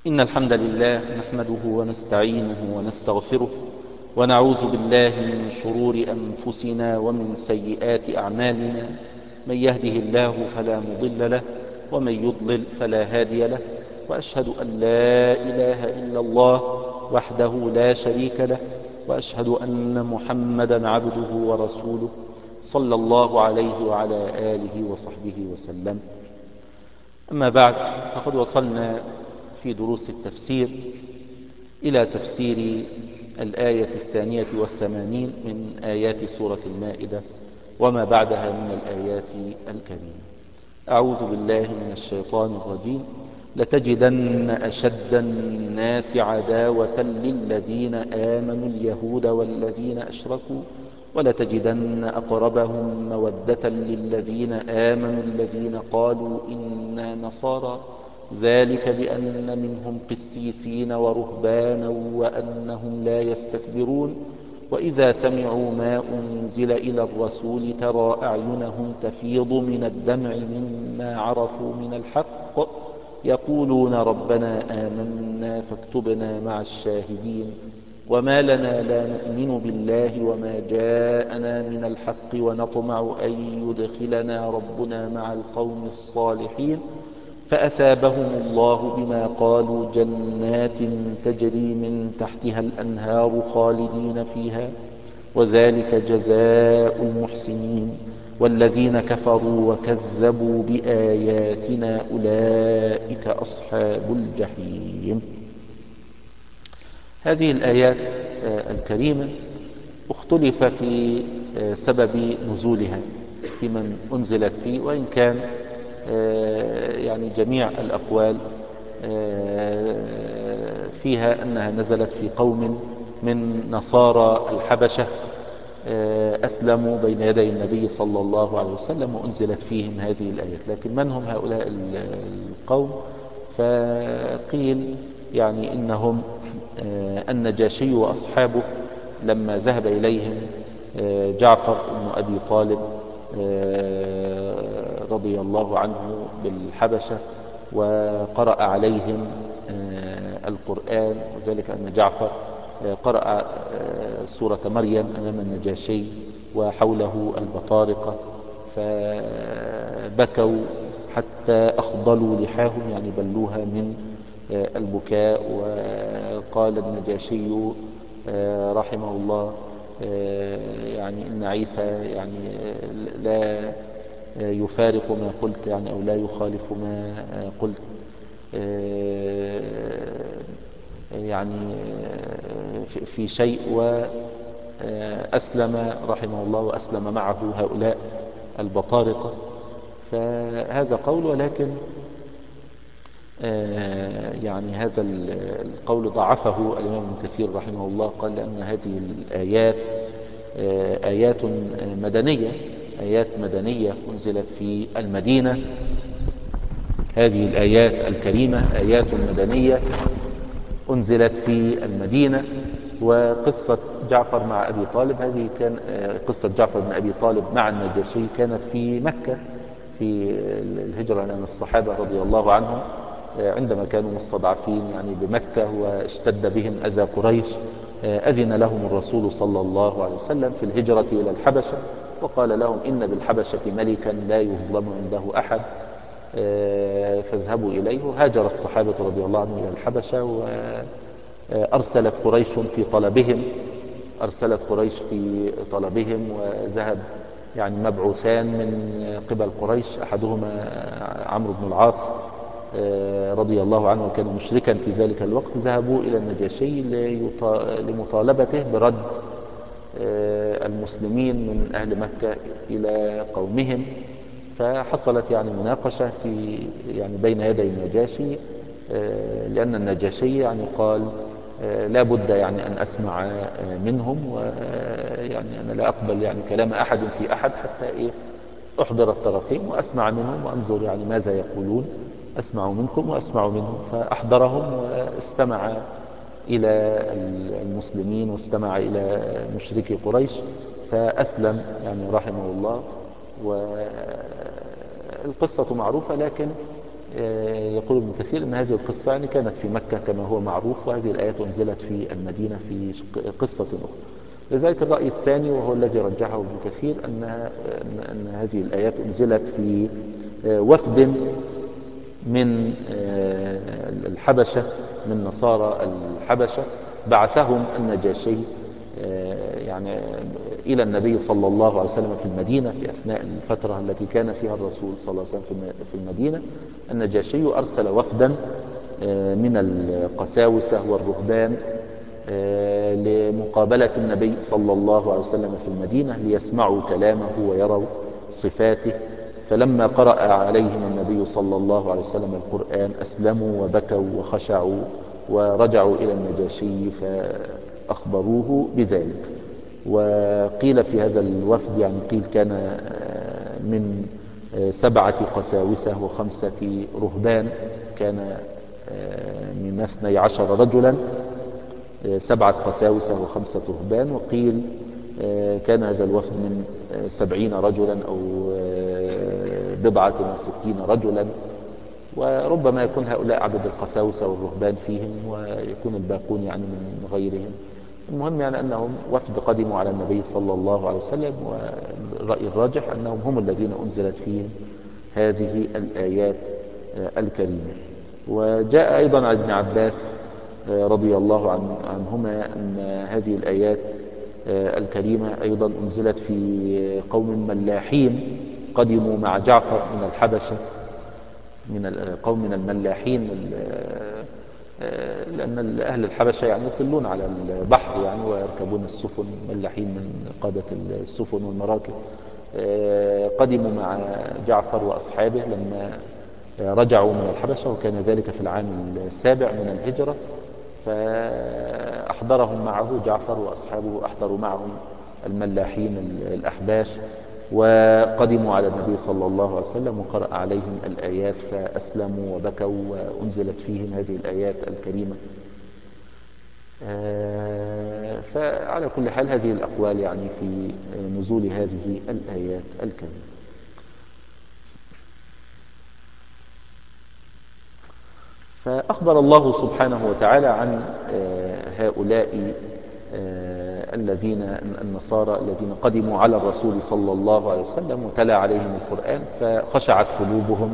إن الحمد لله نحمده ونستعينه ونستغفره ونعوذ بالله من شرور أنفسنا ومن سيئات أعمالنا. من يهده الله فلا مضل له ومن يضلل فلا هادي له، وأشهد أن لا إله إلا الله وحده لا شريك له، وأشهد أن محمدا عبده ورسوله صلى الله عليه وعلى آله وصحبه وسلم. أما بعد، فقد وصلنا في دروس التفسير إلى تفسير الآية 82 من آيات سورة المائدة وما بعدها من الآيات الكريمة. أعوذ بالله من الشيطان الرجيم: لتجدن أشد الناس عداوة للذين آمنوا اليهود والذين أشركوا ولتجدن أقربهم مودة للذين آمنوا الذين قالوا إنا نصارى، ذلك بأن منهم قسيسين ورهبانا وأنهم لا يستكبرون. وإذا سمعوا ما أنزل إلى الرسول ترى أعينهم تفيض من الدمع مما عرفوا من الحق، يقولون ربنا آمنا فاكتبنا مع الشاهدين. وما لنا لا نؤمن بالله وما جاءنا من الحق ونطمع أن يدخلنا ربنا مع القوم الصالحين، فأثابهم الله بما قالوا جنات تجري من تحتها الأنهار خالدين فيها، وذلك جزاء المحسنين. والذين كفروا وكذبوا بآياتنا أولئك أصحاب الجحيم. هذه الآيات الكريمة اختلف في سبب نزولها، في من أنزلت فيه، وإن كان يعني جميع الأقوال فيها أنها نزلت في قوم من نصارى الحبشة أسلموا بين يدي النبي صلى الله عليه وسلم، وأنزلت فيهم هذه الآيات. لكن من هم هؤلاء القوم؟ فقيل يعني إنهم النجاشي وأصحابه لما ذهب إليهم جعفر بن أبي طالب رضي الله عنه بالحبشة وقرأ عليهم القرآن، وذلك أن جعفر قرأ سورة مريم أمام النجاشي وحوله البطارقة، فبكوا حتى أخضلوا لحاهم، يعني بلوها من البكاء. وقال النجاشي رحمه الله يعني إن عيسى يعني لا يفارق ما قلت، يعني أو لا يخالف ما قلت، يعني في شيء. وأسلم رحمه الله وأسلم معه هؤلاء البطارقة. فهذا قول، ولكن يعني هذا القول ضعفه الإمام ابن كثير رحمه الله، قال لأن هذه الآيات آيات مدنية، آيات مدنية أنزلت في المدينة. هذه الآيات الكريمة آيات مدنية أنزلت في المدينة. وقصة جعفر مع أبي طالب هذه كان قصة جعفر بن أبي طالب مع النجاشي كانت في مكة في الهجرة من الصحابة رضي الله عنهم، عندما كانوا مستضعفين يعني بمكة واشتد بهم أذى قريش، أذن لهم الرسول صلى الله عليه وسلم في الهجرة إلى الحبشة، وقال لهم إن بالحبشة ملكا لا يظلم عنده أحد، فاذهبوا إليه. هاجر الصحابة رضي الله عنهم إلى الحبشة، وأرسلت قريش في طلبهم، أرسلت قريش في طلبهم، وذهب يعني مبعوثان من قبل قريش، أحدهما عمرو بن العاص رضي الله عنه، وكان مشركا في ذلك الوقت. ذهبوا إلى النجاشي لمطالبته برد المسلمين من أهل مكة إلى قومهم. فحصلت يعني مناقشة في يعني بين يدي النجاشي، لأن النجاشي يعني قال لا بد يعني أن أسمع منهم، ويعني أنا لا أقبل يعني كلام أحد في أحد حتى إيه أحضر الطرفين وأسمع منهم وأنظر يعني ماذا يقولون، أسمع منكم وأسمع منهم. فأحضرهم واستمع إلى المسلمين واستمع إلى مشركي قريش، فأسلم يعني رحمه الله. والقصة معروفة، لكن يقول ابن كثير أن هذه القصة يعني كانت في مكة كما هو معروف، وهذه الآيات أنزلت في المدينة في قصة أخرى. لذلك الرأي الثاني وهو الذي رجحه ابن كثير أن هذه الآيات أنزلت في وفد من الحبشة، من نصارى الحبشة، بعثهم النجاشي يعني إلى النبي صلى الله عليه وسلم في المدينة في أثناء الفترة التي كان فيها الرسول صلى الله عليه وسلم في المدينة. النجاشي أرسل وفدا من القساوسة والرهبان لمقابلة النبي صلى الله عليه وسلم في المدينة ليسمعوا كلامه ويروا صفاته. فلما قرأ عليهم النبي صلى الله عليه وسلم القرآن أسلموا وبكوا وخشعوا ورجعوا إلى النجاشي فأخبروه بذلك. وقيل في هذا الوفد يعني قيل كان من 7 قساوسة و5 رهبان، كان من 12 رجلا، 7 قساوسة و5 رهبان. وقيل كان هذا الوفد من 70 رجلا أو 67 رجلا، وربما يكون هؤلاء عدد القساوسة والرهبان فيهم ويكون الباقون يعني من غيرهم. المهم يعني أنهم وفد قدموا على النبي صلى الله عليه وسلم، والرأي الراجح أنهم هم الذين أنزلت فيهم هذه الآيات الكريمة. وجاء أيضا عن ابن عباس رضي الله عنهما أن هذه الآيات الكريمة أيضا أنزلت في قوم ملاحين قدموا مع جعفر من الحبشة، من قوم من الملاحين، لأن أهل الحبشة يعني يطلون على البحر يعني ويركبون السفن، ملاحين من قادة السفن والمراكب. قدموا مع جعفر وأصحابه لما رجعوا من الحبشة، وكان ذلك في العام 7 من الهجرة. فأحضرهم معه جعفر وأصحابه، أحضروا معهم الملاحين الأحباش، وقدموا على النبي صلى الله عليه وسلم وقرأ عليهم الآيات فأسلموا وبكوا وأنزلت فيهم هذه الآيات الكريمة. فعلى كل حال هذه الأقوال يعني في نزول هذه الآيات الكريمة. فأخبر الله سبحانه وتعالى عن هؤلاء الذين النصارى الذين قدموا على الرسول صلى الله عليه وسلم وتلا عليهم القرآن فخشعت قلوبهم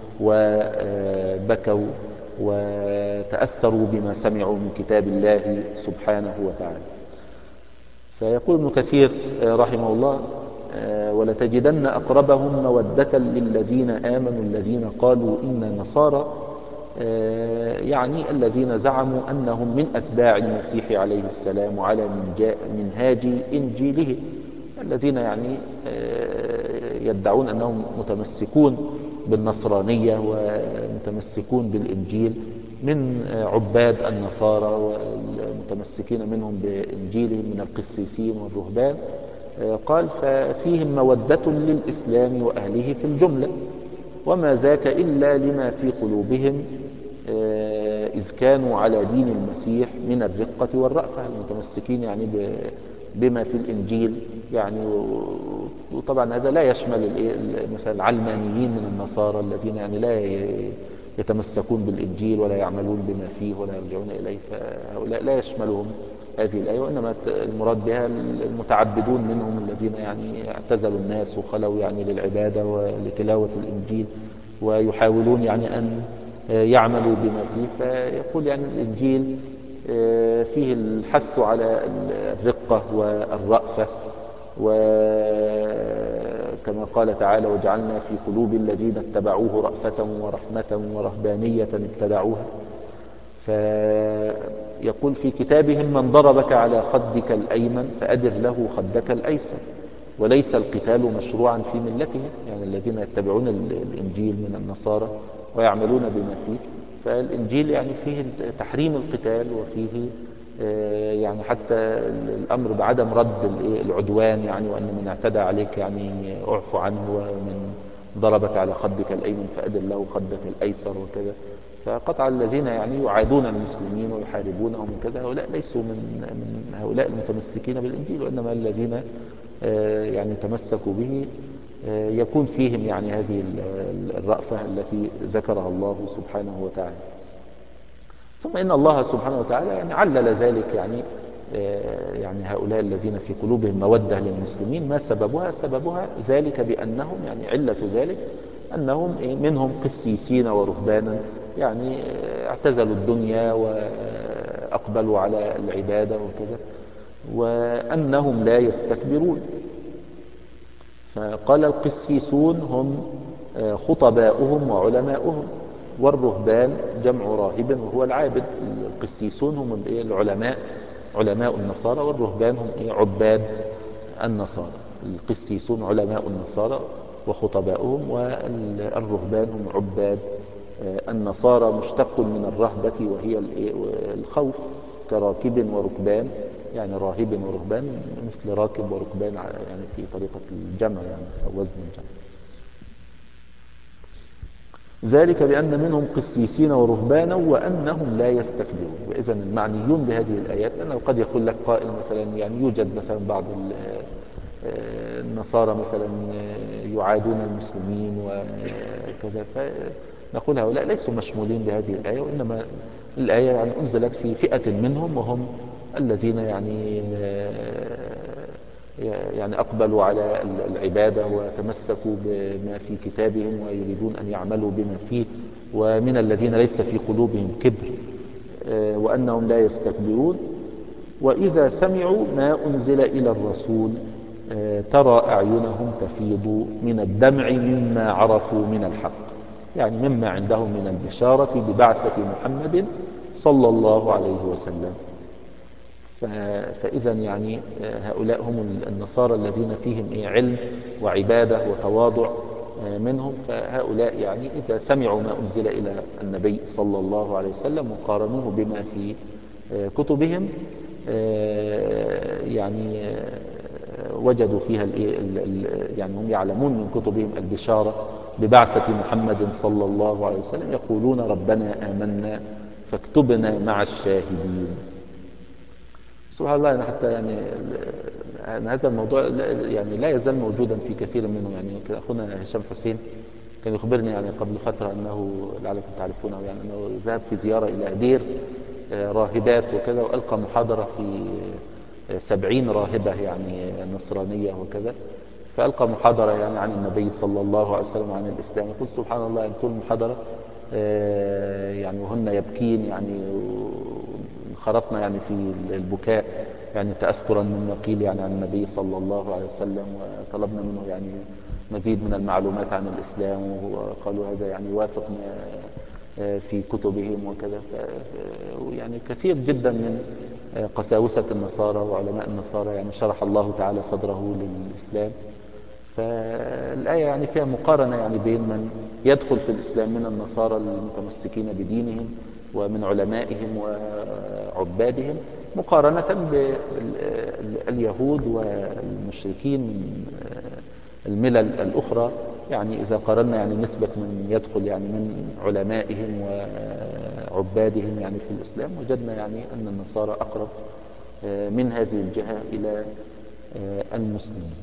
وبكوا وتأثروا بما سمعوا من كتاب الله سبحانه وتعالى. فيقول ابن كثير رحمه الله: ولتجدن أقربهم مودة للذين آمنوا الذين قالوا إنا نصارى، يعني الذين زعموا أنهم من أتباع المسيح عليه السلام وعلى منهاج إنجيله، الذين يعني يدعون أنهم متمسكون بالنصرانية ومتمسكون بالإنجيل، من عباد النصارى والمتمسكين منهم بإنجيلهم من القسيسين والرهبان. قال: ففيهم مودة للإسلام وأهله في الجملة، وما ذاك إلا لما في قلوبهم إذ كانوا على دين المسيح من الرقة والرأفة، المتمسكين يعني بما في الإنجيل يعني. وطبعا هذا لا يشمل مثلا العلمانيين من النصارى الذين يعني لا يتمسكون بالإنجيل ولا يعملون بما فيه ولا يرجعون إليه، فهؤلاء لا يشملهم هذه الآية، وإنما المراد بها المتعبدون منهم الذين يعني اعتزلوا الناس وخلوا يعني للعبادة ولتلاوة الإنجيل ويحاولون يعني أن يعملوا بما فيه. فيقول يعني الإنجيل فيه الحث على الرقة والرأفة، وكما قال تعالى: وجعلنا في قلوب الذين اتبعوه رأفة ورحمة ورهبانية ابتدعوها. فيقول في كتابهم: من ضربك على خدك الأيمن فأدر له خدك الأيسر، وليس القتال مشروعا في ملتهم، يعني الذين يتبعون الإنجيل من النصارى ويعملون بما فيه. فالإنجيل يعني فيه تحريم القتال، وفيه يعني حتى الأمر بعدم رد العدوان، يعني وأن من اعتدى عليك يعني اعفو عنه، ومن ضربك على خدك الأيمن فأدر له خدك الأيسر وكذا. فقطع الذين يعني يعادون المسلمين ويحاربونهم وكذا هؤلاء ليسوا من هؤلاء المتمسكين بالإنجيل، وإنما الذين يعني تمسكوا به يكون فيهم يعني هذه الرأفة التي ذكرها الله سبحانه وتعالى. ثم إن الله سبحانه وتعالى يعني علل ذلك، يعني هؤلاء الذين في قلوبهم مودة للمسلمين ما سببها؟ سببها ذلك بأنهم يعني علة ذلك أنهم منهم قسيسين ورهبانا يعني اعتزلوا الدنيا وأقبلوا على العبادة وكذا، وأنهم لا يستكبرون. فقال القسيسون هم خطباؤهم وعلماؤهم، والرهبان جمع راهب وهو العابد. القسيسون هم العلماء، علماء النصارى، والرهبان هم عباد النصارى. القسيسون علماء النصارى وخطباؤهم، والرهبان هم عباد النصارى، مشتق من الرهبة وهي الخوف، كراكب وركبان، يعني راهب ورهبان مثل راكب وركبان يعني في طريقة الجمع يعني أو وزن الجمع. ذلك بأن منهم قسيسين ورهبانا وأنهم لا يستكبرون. وإذا المعنيون بهذه الآيات، لأنه قد يقول لك قائل مثلا يعني يوجد مثلا بعض النصارى مثلا يعادون المسلمين وكذا، فنقول هؤلاء ليسوا مشمولين بهذه الآية، وإنما الآية يعني أنزلت في فئة منهم، وهم الذين يعني أقبلوا على العبادة وتمسكوا بما في كتابهم ويريدون أن يعملوا بما فيه، ومن الذين ليس في قلوبهم كبر وأنهم لا يستكبرون. وإذا سمعوا ما أنزل إلى الرسول ترى أعينهم تفيض من الدمع مما عرفوا من الحق، يعني مما عندهم من البشارة ببعثة محمد صلى الله عليه وسلم. فإذا يعني هؤلاء هم النصارى الذين فيهم علم وعبادة وتواضع منهم. فهؤلاء يعني إذا سمعوا ما أنزل إلى النبي صلى الله عليه وسلم وقارنوه بما في كتبهم، يعني وجدوا فيها يعني هم يعلمون من كتبهم البشارة ببعثة محمد صلى الله عليه وسلم، يقولون ربنا آمنا فاكتبنا مع الشاهدين. سبحان الله. يعني حتى يعني هذا الموضوع يعني لا يزال موجودا في كثير منهم. يعني أخونا هشام حسين كان يخبرني يعني قبل فترة أنه لعلكم تعرفونه، يعني أنه ذهب في زيارة إلى دير راهبات وكذا، وألقى محاضرة في 70 راهبة يعني نصرانية وكذا، فألقى محاضرة يعني عن النبي صلى الله عليه وسلم وعن الإسلام. يقول سبحان الله يعني طول المحاضرة يعني وهن يبكين، يعني انخرطنا يعني في البكاء، يعني تأثرا مما قيل يعني عن النبي صلى الله عليه وسلم، وطلبنا منه يعني مزيد من المعلومات عن الإسلام، وقالوا هذا يعني يوافق ما في كتبهم وكذا. يعني كثير جدا من قساوسة النصارى وعلماء النصارى يعني شرح الله تعالى صدره للإسلام. فالآية يعني فيها مقارنة يعني بين من يدخل في الإسلام من النصارى المتمسكين بدينهم ومن علمائهم وعبادهم، مقارنة باليهود والمشركين من الملل الأخرى. يعني إذا قارنا يعني نسبة من يدخل يعني من علمائهم وعبادهم يعني في الإسلام، وجدنا يعني أن النصارى أقرب من هذه الجهة إلى المسلمين.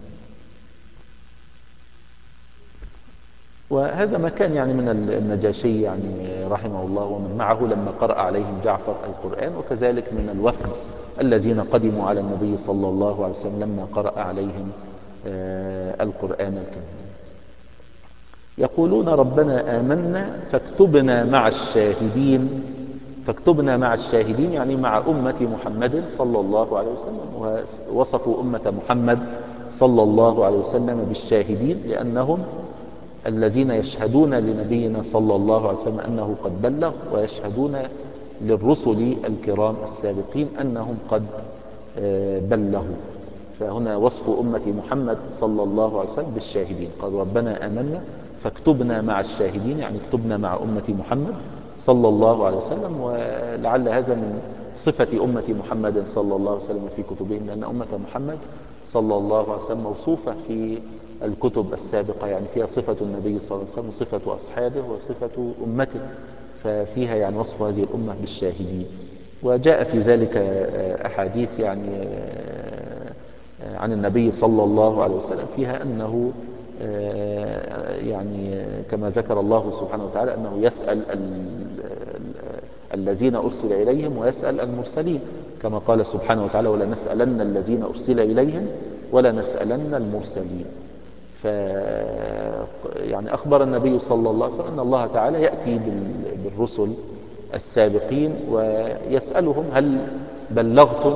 وهذا ما كان يعني من النجاشي يعني رحمه الله ومن معه لما قرأ عليهم جعفر القرآن، وكذلك من الوفد الذين قدموا على النبي صلى الله عليه وسلم لما قرأ عليهم القرآن الكريم. يقولون ربنا آمنا فاكتبنا مع الشاهدين. فاكتبنا مع الشاهدين يعني مع أمة محمد صلى الله عليه وسلم، ووصفوا أمة محمد صلى الله عليه وسلم بالشاهدين لأنهم الذين يشهدون لنبينا صلى الله عليه وسلم أنه قد بلغ، ويشهدون للرسل الكرام السابقين أنهم قد بلغوا. فهنا وصف أمة محمد صلى الله عليه وسلم بالشاهدين. قال ربنا آمنا فاكتبنا مع الشاهدين، يعني اكتبنا مع أمة محمد صلى الله عليه وسلم. ولعل هذا من صفة أمة محمد صلى الله عليه وسلم في كتبهم، لأن أمة محمد صلى الله عليه وسلم موصوفة في الكتب السابقة، يعني فيها صفة النبي صلى الله عليه وسلم وصفة أصحابه وصفة أمته، ففيها يعني وصف هذه الأمة بالشاهدين. وجاء في ذلك أحاديث يعني عن النبي صلى الله عليه وسلم فيها أنه يعني كما ذكر الله سبحانه وتعالى أنه يسأل الذين أرسل إليهم ويسأل المرسلين، كما قال سبحانه وتعالى ولنسألن الذين أرسل إليهم ولنسألن المرسلين. ف يعني أخبر النبي صلى الله عليه وسلم أن الله تعالى يأتي بالرسل السابقين ويسألهم هل بلغتم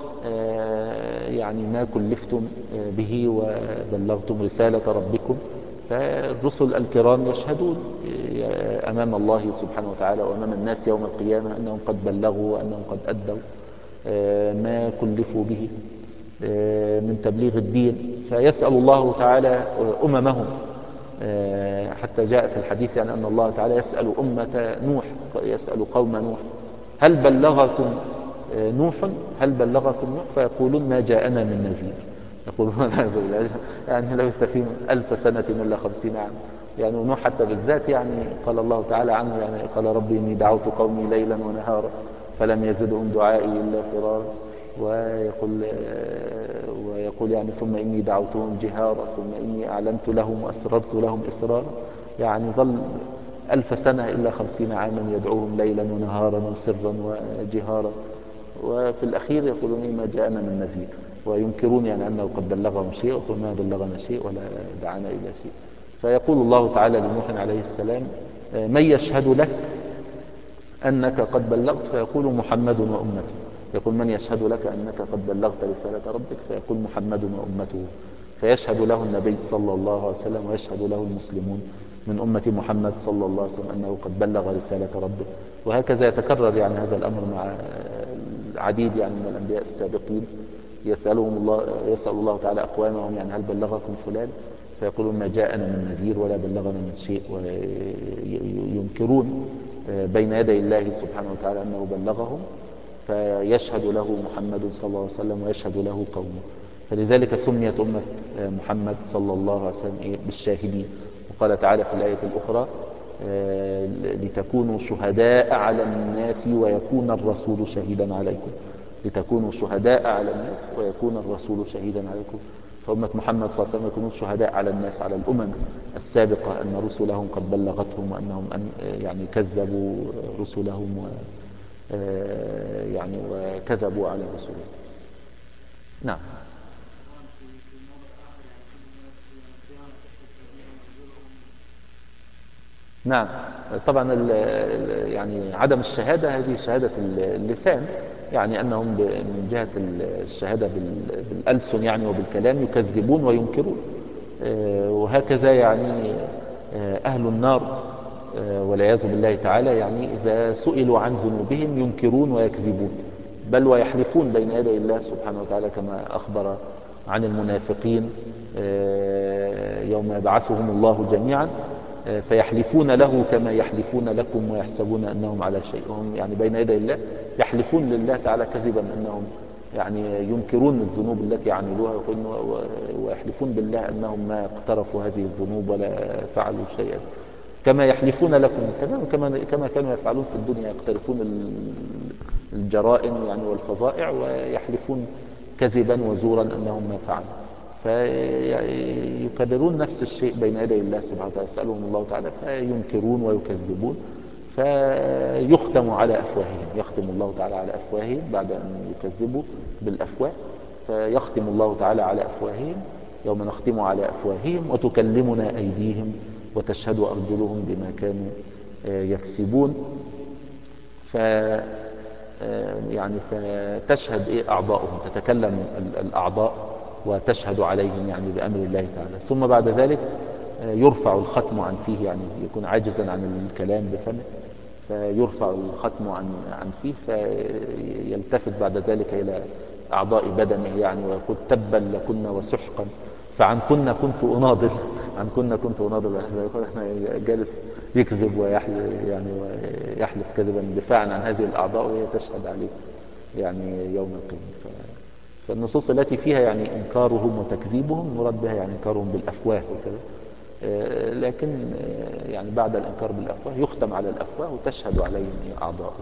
يعني ما كلفتم به وبلغتم رسالة ربكم؟ فالرسل الكرام يشهدون أمام الله سبحانه وتعالى وأمام الناس يوم القيامة أنهم قد بلغوا وأنهم قد أدوا ما كلفوا به من تبليغ الدين. فيسأل الله تعالى أممهم، حتى جاء في الحديث يعني أن الله تعالى يسأل أمة نوح، يسأل قوم نوح هل بلغكم نوح؟ هل بلغكم نوح؟ فيقولون ما جاءنا من نذير. يقولون يعني لبث فيهم 1000 سنة إلا 50 عام. يعني نوح حتى بالذات يعني قال الله تعالى عنه يعني قال ربي إني دعوت قومي ليلا ونهارا فلم يزدهم دعائي إلا فرارا. ويقول يعني ثم إني دعوتهم جهارا ثم إني أعلنت لهم وأسررت لهم إسرارا. يعني ظل 1000 سنة إلا 50 عاما يدعوهم ليلا ونهارا وسرا وجهارا، وفي الأخير يقولون ما جاءنا من نذير، وينكرون يعني أنه قد بلغهم شيء ويقول ما بلغنا شيء ولا دعانا إلى شيء. فيقول الله تعالى لنوح عليه السلام من يشهد لك أنك قد بلغت؟ فيقول محمد وأمته. يقول من يشهد لك أنك قد بلغت رسالة ربك؟ فيقول محمد وأمته. فيشهد له النبي صلى الله عليه وسلم ويشهد له المسلمون من أمة محمد صلى الله عليه وسلم أنه قد بلغ رسالة ربه. وهكذا يتكرر يعني هذا الأمر مع العديد يعني من الأنبياء السابقين. يسأل الله تعالى أقوامهم يعني هل بلغكم فلان؟ فيقولون ما جاءنا من نذير ولا بلغنا من شيء، وينكرون بين يدي الله سبحانه وتعالى أنه بلغهم. فيشهد له محمد صلى الله عليه وسلم ويشهد له قومه. فلذلك سميت أمة محمد صلى الله عليه وسلم بالشاهدين. وقال تعالى في الآية الأخرى لتكونوا شهداء على الناس ويكون الرسول شهيدا عليكم. لتكونوا شهداء على الناس ويكون الرسول شهيدا عليكم. فأمة محمد صلى الله عليه وسلم يكونون شهداء على الناس على الأمم السابقة أن رسلهم قد بلغتهم وأنهم يعني كذبوا رسلهم يعني وكذبوا على رسلهم. نعم. نعم طبعا يعني عدم الشهادة هذه شهادة اللسان، يعني أنهم من جهة الشهادة بالألسن يعني وبالكلام يكذبون وينكرون. وهكذا يعني أهل النار والعياذ بالله تعالى يعني إذا سئلوا عن ذنوبهم ينكرون ويكذبون، بل ويحلفون بين يدي الله سبحانه وتعالى كما أخبر عن المنافقين يوم يبعثهم الله جميعا فيحلفون له كما يحلفون لكم ويحسبون أنهم على شيء. هم يعني بين يدي الله يحلفون لله تعالى كذبا أنهم يعني ينكرون الذنوب التي عملوها ويحلفون بالله أنهم ما اقترفوا هذه الذنوب ولا فعلوا شيئا، كما يحلفون لكم كما كانوا يفعلون في الدنيا، يقترفون الجرائم يعني والفظائع ويحلفون كذبا وزورا أنهم ما فعلوا. فيكررون نفس الشيء بين يدي الله سبحانه وتعالى، يسألهم الله تعالى فينكرون ويكذبون. فيختم على أفواههم، يختم الله تعالى على أفواههم بعد أن يكذبوا بالأفواه. فيختم الله تعالى على أفواههم يوم نختم على أفواههم وتكلمنا أيديهم وتشهد أرجلهم بما كانوا يكسبون. ف يعني فتشهد أعضاؤهم، تتكلم الأعضاء وتشهد عليهم يعني بأمر الله تعالى. ثم بعد ذلك يرفع الختم عن فيه، يعني يكون عاجزا عن الكلام بفمه فيرفع الختم عن فيه، فيلتفت بعد ذلك إلى أعضاء بدنه يعني ويقول تبا لكن وسحقا فعنكن كنت أناضل. عنكن كنت أناضل، أنا جالس يكذب ويحلف يعني ويحلف كذبا دفاعا عن هذه الأعضاء وهي تشهد عليه يعني يوم القيامة. فالنصوص التي فيها يعني إنكارهم وتكذيبهم مراد بها يعني إنكارهم بالأفواه وكذا، لكن يعني بعد الإنكار بالأفواه يختم على الأفواه وتشهد عليهم أعضاؤهم.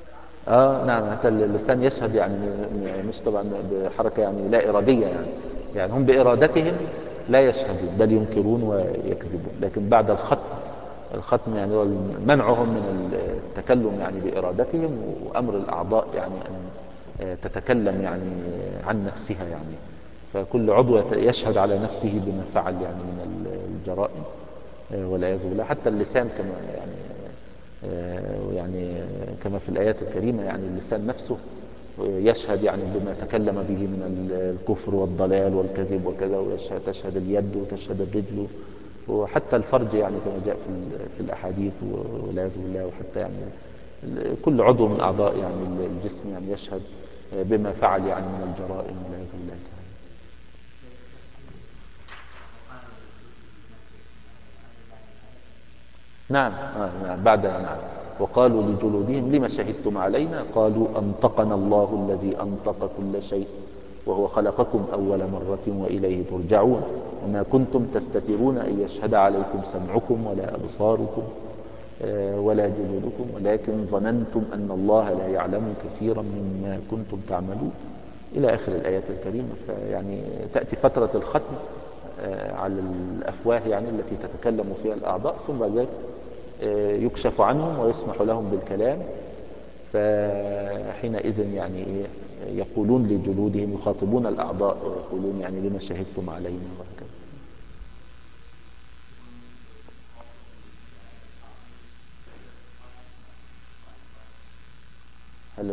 نعم حتى اللسان يشهد يعني مش طبعا بحركة يعني لا إرادية يعني يعني هم بإرادتهم لا يشهدون بل ينكرون ويكذبون، لكن بعد الختم يعني هو منعهم من التكلم يعني بإرادتهم، وأمر الأعضاء يعني أن تتكلم يعني عن نفسها يعني. فكل عضو يشهد على نفسه بما فعل يعني من الجرائم والعياذ بالله. حتى اللسان كما يعني كما في الآيات الكريمة، يعني اللسان نفسه يشهد يعني بما تكلم به من الكفر والضلال والكذب وكذا، وتشهد اليد وتشهد الرجل، وحتى الفرج يعني كما جاء في الأحاديث والعياذ بالله. وحتى يعني كل عضو من أعضاء يعني الجسم يعني يشهد بما فعل يعني من الجرائم والعياذ بالله تعالى. نعم. نعم بعد نعم. وقالوا لجلودهم لما شهدتم علينا قالوا أنطقنا الله الذي أنطق كل شيء وهو خلقكم أول مرة وإليه ترجعون وما كنتم تستترون أن يشهد عليكم سمعكم ولا أبصاركم ولا جلودكم ولكن ظننتم أن الله لا يعلم كثيرا مما كنتم تعملون إلى آخر الآيات الكريمة. فيعني تأتي فترة الختم على الأفواه يعني التي تتكلم فيها الأعضاء، ثم بعد ذلك يكشف عنهم ويسمح لهم بالكلام. فحينئذ يعني يقولون لجلودهم، يخاطبون الأعضاء ويقولون يعني لما شهدتم علينا وهكذا. هل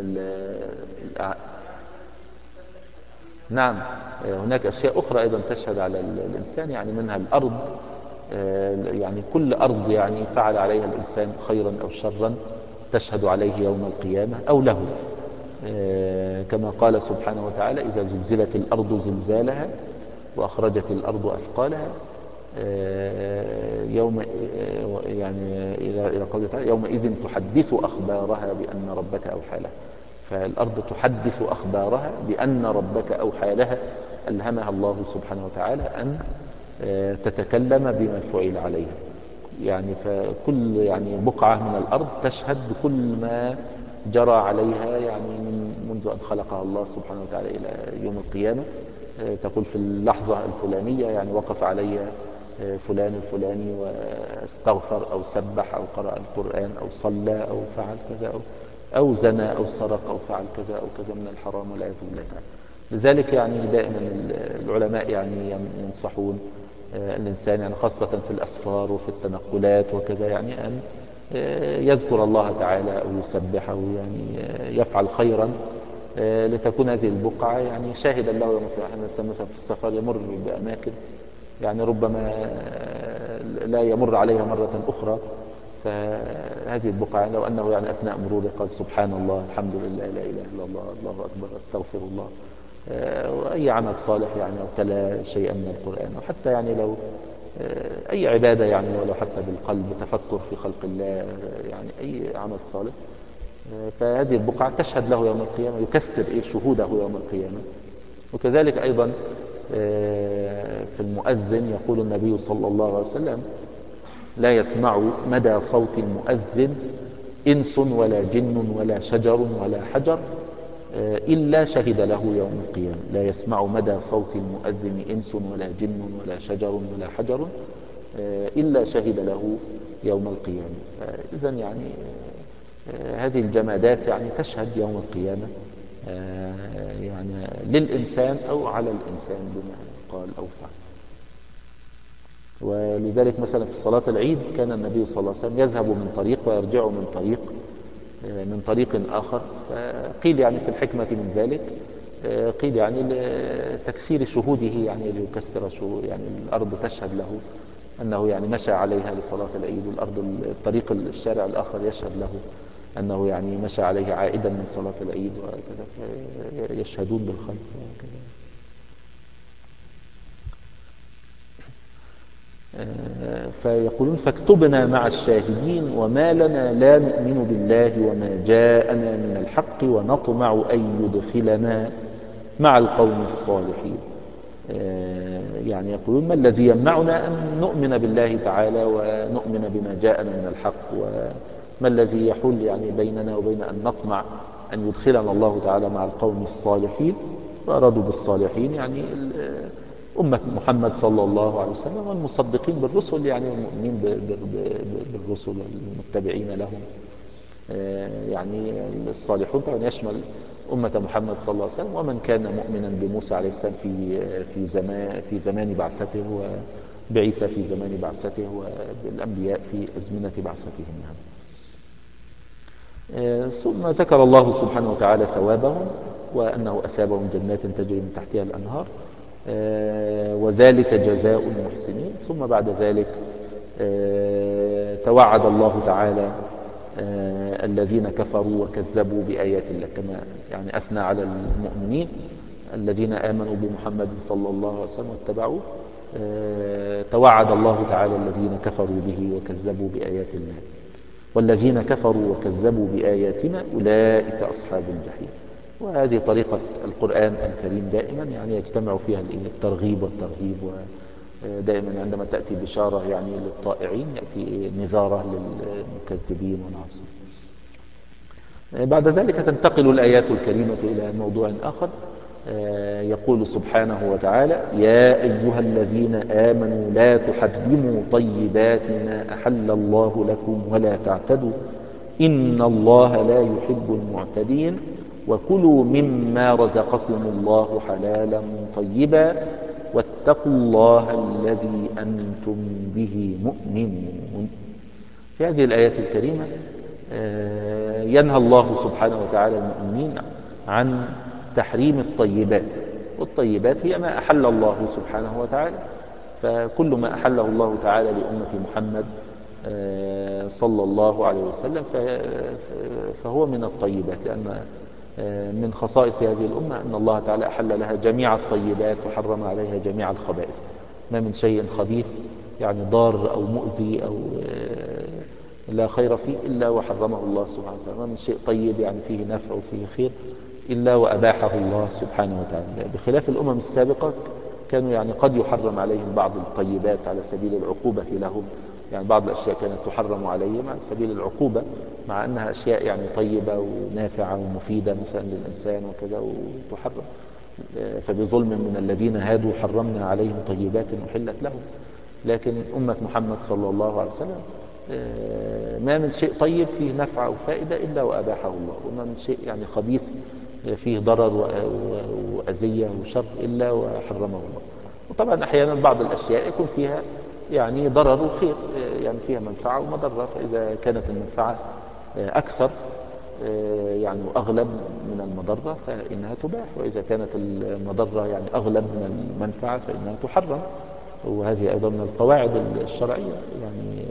نعم. هناك أشياء أخرى أيضا تشهد على الإنسان يعني منها الأرض. يعني كل أرض يعني فعل عليها الإنسان خيرا أو شرا تشهد عليه يوم القيامة أو له. كما قال سبحانه وتعالى إذا زلزلت الأرض زلزالها وأخرجت الأرض أثقالها يوم يعني إلى قوله تعالى يومئذ تحدث أخبارها بأن ربك أوحى لها. فالأرض تحدث أخبارها بأن ربك أوحى لها، ألهمها الله سبحانه وتعالى أن تتكلم بما فعل عليها. يعني فكل يعني بقعة من الأرض تشهد بكل ما جرى عليها يعني منذ أن خلقها الله سبحانه وتعالى إلى يوم القيامة. تقول في اللحظة الفلانية يعني وقف علي فلان الفلاني واستغفر أو سبح أو قرأ القرآن أو صلى أو فعل كذا أو زنى أو سرق أو فعل كذا أو كذا من الحرام والعياذ بالله تعالى. لذلك يعني دائما العلماء يعني ينصحون الإنسان يعني خاصة في الأسفار وفي التنقلات وكذا يعني أن يذكر الله تعالى أو يسبح أو يعني يفعل خيرا لتكون هذه البقعة يعني شاهدا له يوم القيامة. مثلا في السفر يمر بأماكن يعني ربما لا يمر عليها مرة أخرى، فهذه البقعة لو أنه يعني أثناء مروره قال سبحان الله الحمد لله لا إله إلا الله الله أكبر أستغفر الله وأي عمل صالح يعني أو تلا شيئا من القرآن أو حتى يعني لو أي عبادة يعني ولو حتى بالقلب تفكر في خلق الله يعني أي عمل صالح فهذه البقعة تشهد له يوم القيامة يكثر شهوده يوم القيامة. وكذلك أيضا في المؤذن يقول النبي صلى الله عليه وسلم لا يسمع مدى صوت المؤذن إنس ولا جن ولا شجر ولا حجر إلا شهد له يوم القيامة. لا يسمع مدى صوت المؤذن إنس ولا جن ولا شجر ولا حجر إلا شهد له يوم القيامة. إذن يعني هذه الجمادات يعني تشهد يوم القيامة يعني للإنسان أو على الإنسان بما قال أو فعل. ولذلك مثلا في صلاة العيد كان النبي صلى الله عليه وسلم يذهب من طريق ويرجع من طريق آخر. قيل يعني في الحكمة من ذلك قيل يعني لتكثير شهوده يعني ليكثر شهود يعني الأرض تشهد له أنه يعني مشى عليها لصلاة العيد، والأرض الطريق الشارع الآخر يشهد له أنه يعني مشى عليه عائدا من صلاة العيد وكذا فيشهدون بالخير وكذا. فيقولون فاكتبنا مع الشاهدين وما لنا لا نؤمن بالله وما جاءنا من الحق ونطمع أن يدخلنا مع القوم الصالحين. يعني يقولون ما الذي يمنعنا أن نؤمن بالله تعالى ونؤمن بما جاءنا من الحق، وما الذي يحول يعني بيننا وبين أن نطمع أن يدخلنا الله تعالى مع القوم الصالحين. وأرادوا بالصالحين يعني أمة محمد صلى الله عليه وسلم والمصدقين بالرسل، يعني المؤمنين بالرسل والمتبعين لهم. يعني الصالحون طبعا يشمل أمة محمد صلى الله عليه وسلم ومن كان مؤمنا بموسى عليه السلام في زمان بعثته، وبعيسى في زمان بعثته، وبالأنبياء في أزمنة بعثتهم. ثم ذكر الله سبحانه وتعالى ثوابهم، وأنه أثابهم جنات تجري من تحتها الأنهار، وذلك جزاء المحسنين. ثم بعد ذلك توعد الله تعالى الذين كفروا وكذبوا بآيات الله، كما يعني أثنى على المؤمنين الذين آمنوا بمحمد صلى الله عليه وسلم واتبعوه. توعد الله تعالى الذين كفروا به وكذبوا بآيات الله، والذين كفروا وكذبوا بآياتنا أولئك أصحاب الجحيم. وهذه طريقة القرآن الكريم دائما، يعني يجتمع فيها الترغيب والترهيب، ودائما عندما تأتي بشارة يعني للطائعين يأتي نذارة للمكذبين والعاصين. بعد ذلك تنتقل الآيات الكريمة إلى موضوع آخر. يقول سبحانه وتعالى: يا أيها الذين آمنوا لا تحرموا طيبات ما أحل الله لكم ولا تعتدوا إن الله لا يحب المعتدين وكلوا مما رزقكم الله حلالا طيبا واتقوا الله الذي أنتم به مؤمنون. في هذه الآيات الكريمة ينهى الله سبحانه وتعالى المؤمنين عن تحريم الطيبات، والطيبات هي ما أحل الله سبحانه وتعالى. فكل ما أحله الله تعالى لأمة محمد صلى الله عليه وسلم فهو من الطيبات، لأن من خصائص هذه الأمة أن الله تعالى أحل لها جميع الطيبات وحرم عليها جميع الخبائث. ما من شيء خبيث يعني ضار أو مؤذي أو لا خير فيه إلا وحرمه الله سبحانه وتعالى، ما من شيء طيب يعني فيه نفع وفيه خير إلا وأباحه الله سبحانه وتعالى، بخلاف الأمم السابقة كانوا يعني قد يحرم عليهم بعض الطيبات على سبيل العقوبة لهم، يعني بعض الأشياء كانت تحرم عليهم على سبيل العقوبة مع أنها أشياء يعني طيبة ونافعة ومفيدة مثلا للإنسان وكذا وتحرم. فبظلم من الذين هادوا حرمنا عليهم طيبات أحلت لهم. لكن أمة محمد صلى الله عليه وسلم ما من شيء طيب فيه نفع أو فائدة إلا وأباحه الله، وما من شيء يعني خبيث فيه ضرر وأذية وشر إلا وحرمه الله. وطبعا أحيانا بعض الأشياء يكون فيها يعني ضرر وخير، يعني فيها منفعة ومضرة، فإذا كانت المنفعة أكثر يعني وأغلب من المضرة فإنها تباح، وإذا كانت المضرة يعني أغلب من المنفعة فإنها تحرم. وهذه أيضا من القواعد الشرعية. يعني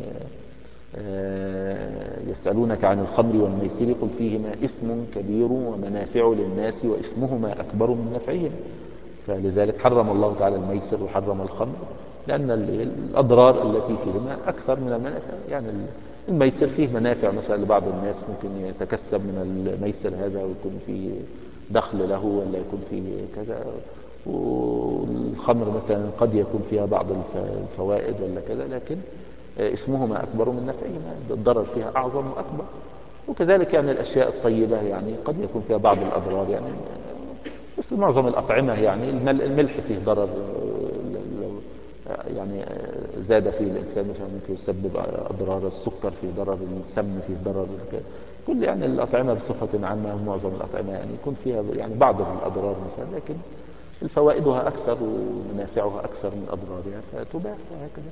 يسألونك عن الخمر والميسر قل فيهما إثم كبير ومنافع للناس وإثمهما أكبر من نفعهما. فلذلك حرم الله تعالى الميسر وحرم الخمر، لأن الأضرار التي فيهما أكثر من المنافع. يعني الميسر فيه منافع مثلا لبعض الناس، ممكن يتكسب من الميسر هذا ويكون فيه دخل له ولا يكون فيه كذا، والخمر مثلا قد يكون فيها بعض الفوائد ولا كذا، لكن اسمهما أكبر من نفعهما، الضرر فيها أعظم وأكبر. وكذلك يعني الأشياء الطيبة يعني قد يكون فيها بعض الأضرار، يعني بس معظم الأطعمة يعني الملح فيه ضرر، لو يعني زاد فيه الإنسان مثلا ممكن يسبب أضرار، السكر فيه ضرر، السمن فيه ضرر، كل يعني الأطعمة بصفة عامة معظم الأطعمة يعني يكون فيها يعني بعض الأضرار مثلا، لكن فوائدها أكثر ومنافعها أكثر من أضرارها فتباح وهكذا.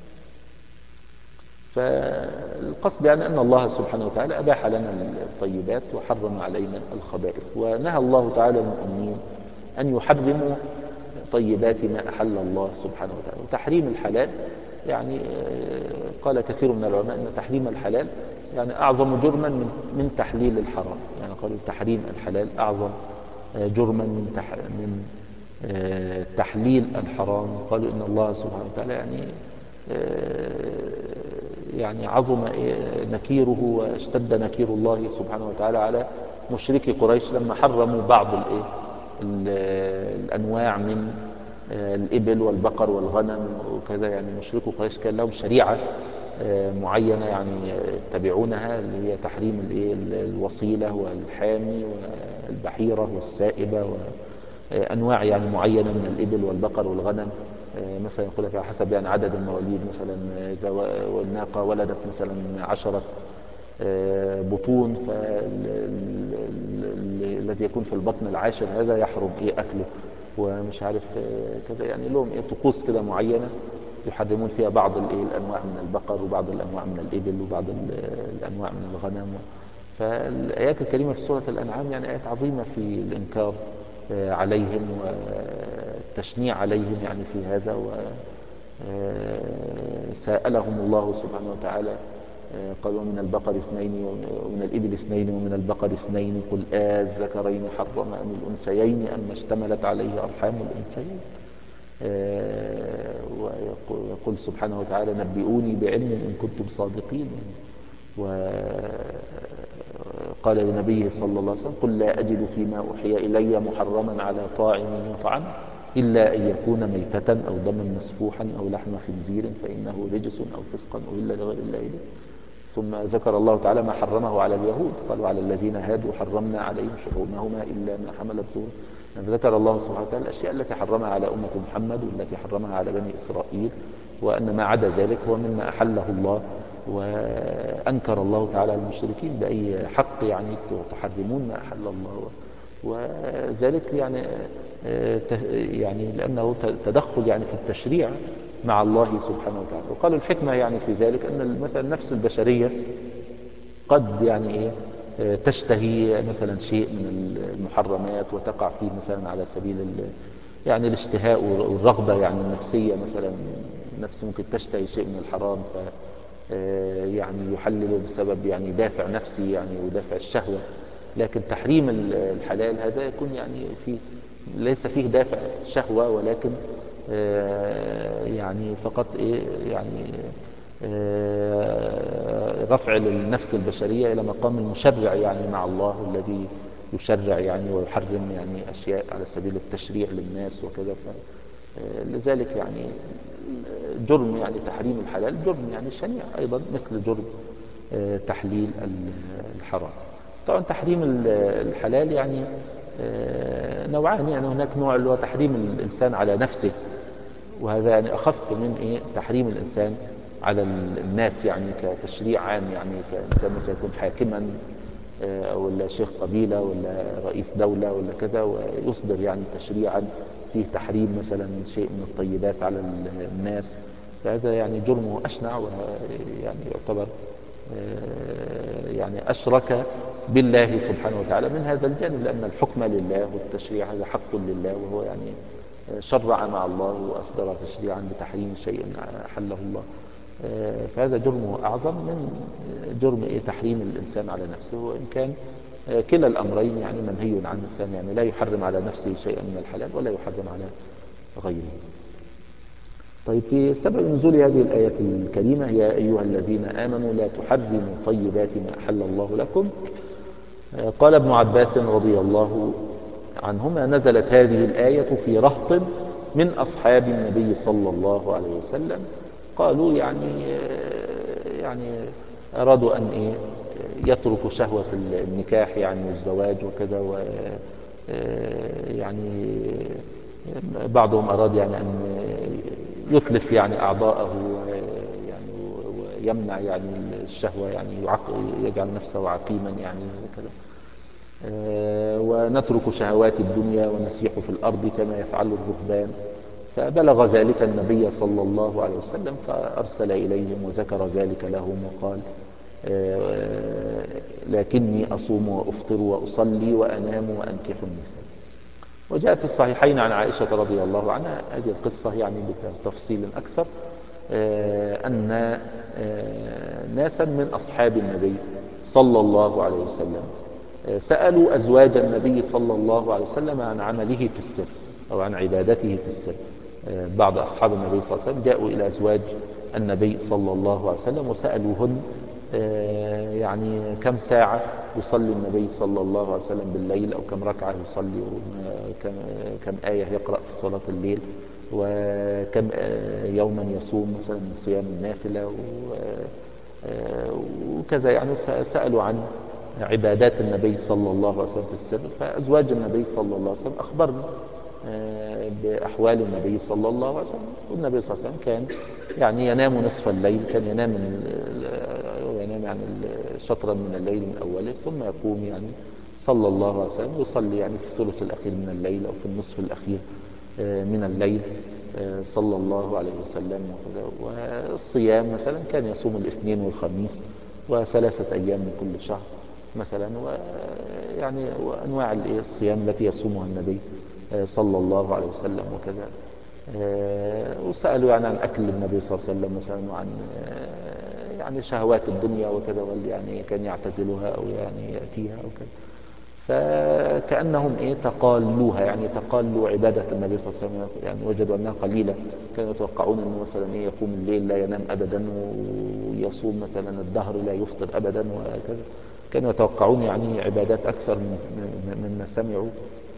فالقصد يعني أن الله سبحانه وتعالى أباح لنا الطيبات وحرم علينا الخبائث، ونهى الله تعالى المؤمنين أن يحرموا طيبات ما أحل الله سبحانه وتعالى. وتحريم الحلال يعني قال كثير من العلماء أن تحريم الحلال يعني أعظم جرما من تحليل الحرام، يعني قالوا تحريم الحلال أعظم جرما من تحليل الحرام. قالوا إن الله سبحانه وتعالى يعني عظم نكيره واشتد نكير الله سبحانه وتعالى على مشركي قريش لما حرموا بعض الأنواع من الإبل والبقر والغنم وكذا. يعني مشركو قريش كان لهم شريعة معينة يعني يتبعونها، اللي هي تحريم الوصيلة والحامي والبحيرة والسائبة وأنواع يعني معينة من الإبل والبقر والغنم مثلا يقول لك على حسب يعني عدد المواليد، مثلا إذا والناقة ولدت مثلا 10 بطون، فالذي يكون في البطن العاشر هذا يحرم أكله، ومش عارف كذا، يعني لهم طقوس كده معينة يحرمون فيها بعض الأنواع من البقر، وبعض الأنواع من الإبل، وبعض الأنواع من الغنم. فالآيات الكريمة في سورة الأنعام يعني آيات عظيمة في الإنكار عليهم والتشنيع عليهم يعني في هذا. وسألهم الله سبحانه وتعالى قال: ومن البقر اثنين ومن الإبل اثنين ومن البقر اثنين قل الذكرين حرم أم الأنثيين أم اشتملت عليه أرحام الأنثيين. ويقول سبحانه وتعالى: نبئوني بعلم إن كنتم صادقين. وقال لنبيه صلى الله عليه وسلم: قل لا أجد فيما أوحي إلي محرما على طاعم يطعم إلا أن يكون ميتة أو دما مسفوحا أو لحم خنزير فإنه رجس أو فسقا أهل لغير الله به. ثم ذكر الله تعالى ما حرمه على اليهود، قالوا: على الذين هادوا حرمنا عليهم شحومهما إلا ما حملت ظهورهم. ذكر الله سبحانه وتعالى الأشياء التي حرمها على أمة محمد والتي حرمها على بني إسرائيل، وأن ما عدا ذلك هو مما أحله الله. وأنكر الله تعالى المشركين: بأي حق يعني تحرمون ما أحل الله؟ وذلك يعني لأنه تدخل يعني في التشريع مع الله سبحانه وتعالى. وقالوا الحكمة يعني في ذلك أن مثلا النفس البشرية قد يعني تشتهي مثلا شيء من المحرمات وتقع فيه مثلا على سبيل يعني الاشتهاء والرغبة يعني النفسية. مثلا النفس ممكن تشتهي شيء من الحرام يعني يحلله بسبب يعني دافع نفسي يعني ودافع الشهوة. لكن تحريم الحلال هذا يكون يعني ليس فيه دافع شهوة، ولكن يعني فقط يعني رفع للنفس البشرية إلى مقام المشرع يعني مع الله، الذي يشرع يعني ويحرم يعني أشياء على سبيل التشريع للناس وكذا. لذلك يعني جرم يعني تحريم الحلال جرم يعني شنيع أيضا، مثل جرم تحليل الحرام. طبعا تحريم الحلال يعني نوعان، يعني هناك نوع اللي هو تحريم الإنسان على نفسه، وهذا يعني أخف من تحريم الإنسان على الناس يعني كتشريع عام، يعني كإنسان مثلا يكون حاكما ولا شيخ قبيلة ولا رئيس دولة ولا كذا، ويصدر يعني تشريعا فيه تحريم مثلا شيء من الطيبات على الناس، فهذا يعني جرمه أشنع، ويعني يعتبر يعني أشرك بالله سبحانه وتعالى من هذا الجانب، لأن الحكم لله والتشريع هذا حق لله، وهو يعني شرع مع الله وأصدر تشريعا بتحريم شيء أحله الله. فهذا جرمه أعظم من جرم تحريم الإنسان على نفسه، وإن كان كلا الأمرين يعني منهي عن الإنسان، يعني لا يحرم على نفسه شيئا من الحلال ولا يحرم على غيره. طيب، في سبب نزول هذه الآية الكريمة: يا أيها الذين آمنوا لا تحرموا طيبات ما أحل الله لكم. قال ابن عباس رضي الله عنهما: نزلت هذه الآية في رهط من أصحاب النبي صلى الله عليه وسلم، قالوا يعني أرادوا أن يتركوا شهوة النكاح يعني والزواج وكذا، يعني بعضهم أراد يعني أن يتلف يعني أعضاءه يعني ويمنع يعني الشهوة، يعني يجعل نفسه عقيما يعني وكذا. ونترك شهوات الدنيا ونسيح في الأرض كما يفعل الرهبان. فبلغ ذلك النبي صلى الله عليه وسلم فأرسل إليهم وذكر ذلك لهم وقال: لكني أصوم وأفطر وأصلي وأنام وأنكح النساء. وجاء في الصحيحين عن عائشة رضي الله عنها هذه القصة يعني بتفصيل أكثر، أن ناسا من أصحاب النبي صلى الله عليه وسلم سألوا أزواج النبي صلى الله عليه وسلم عن عمله في السر أو عن عبادته في السر. بعض أصحاب النبي صلى الله عليه وسلم جاءوا إلى أزواج النبي صلى الله عليه وسلم وسألوهن يعني كم ساعة يصلي النبي صلى الله عليه وسلم بالليل، أو كم ركعة يصلي، كم آية يقرأ في صلاة الليل، وكم يوما يصوم مثلا من صيام النافلة وكذا. يعني سألوا عن عبادات النبي صلى الله عليه وسلم في السر. فأزواج النبي صلى الله عليه وسلم أخبرنا بأحوال النبي صلى الله عليه وسلم. والنبي صلى الله عليه وسلم كان يعني ينام نصف الليل، كان ينام يعني شطرا من الليل من أوله، ثم يقوم يعني صلى الله عليه وسلم يصلي يعني في الثلث الأخير من الليل أو في النصف الأخير من الليل صلى الله عليه وسلم وكذا. والصيام مثلا كان يصوم الاثنين والخميس وثلاثة أيام من كل شهر مثلا، ويعني وأنواع الصيام التي يصومها النبي صلى الله عليه وسلم وكذا. وسألوا يعني عن أكل النبي صلى الله عليه وسلم مثلا، وعن يعني شهوات الدنيا وكذا، يعني كان يعتزلها أو يعني يأتيها أو كذا. فكأنهم تقالوها، يعني تقالوا عبادة النبي صلى الله عليه وسلم، يعني وجدوا أنها قليلة. كانوا يتوقعون أنه مثلا يقوم الليل لا ينام أبدا، ويصوم مثلا الدهر لا يفطر أبدا وكذا. كانوا يتوقعون يعني عبادات أكثر مما سمعوا.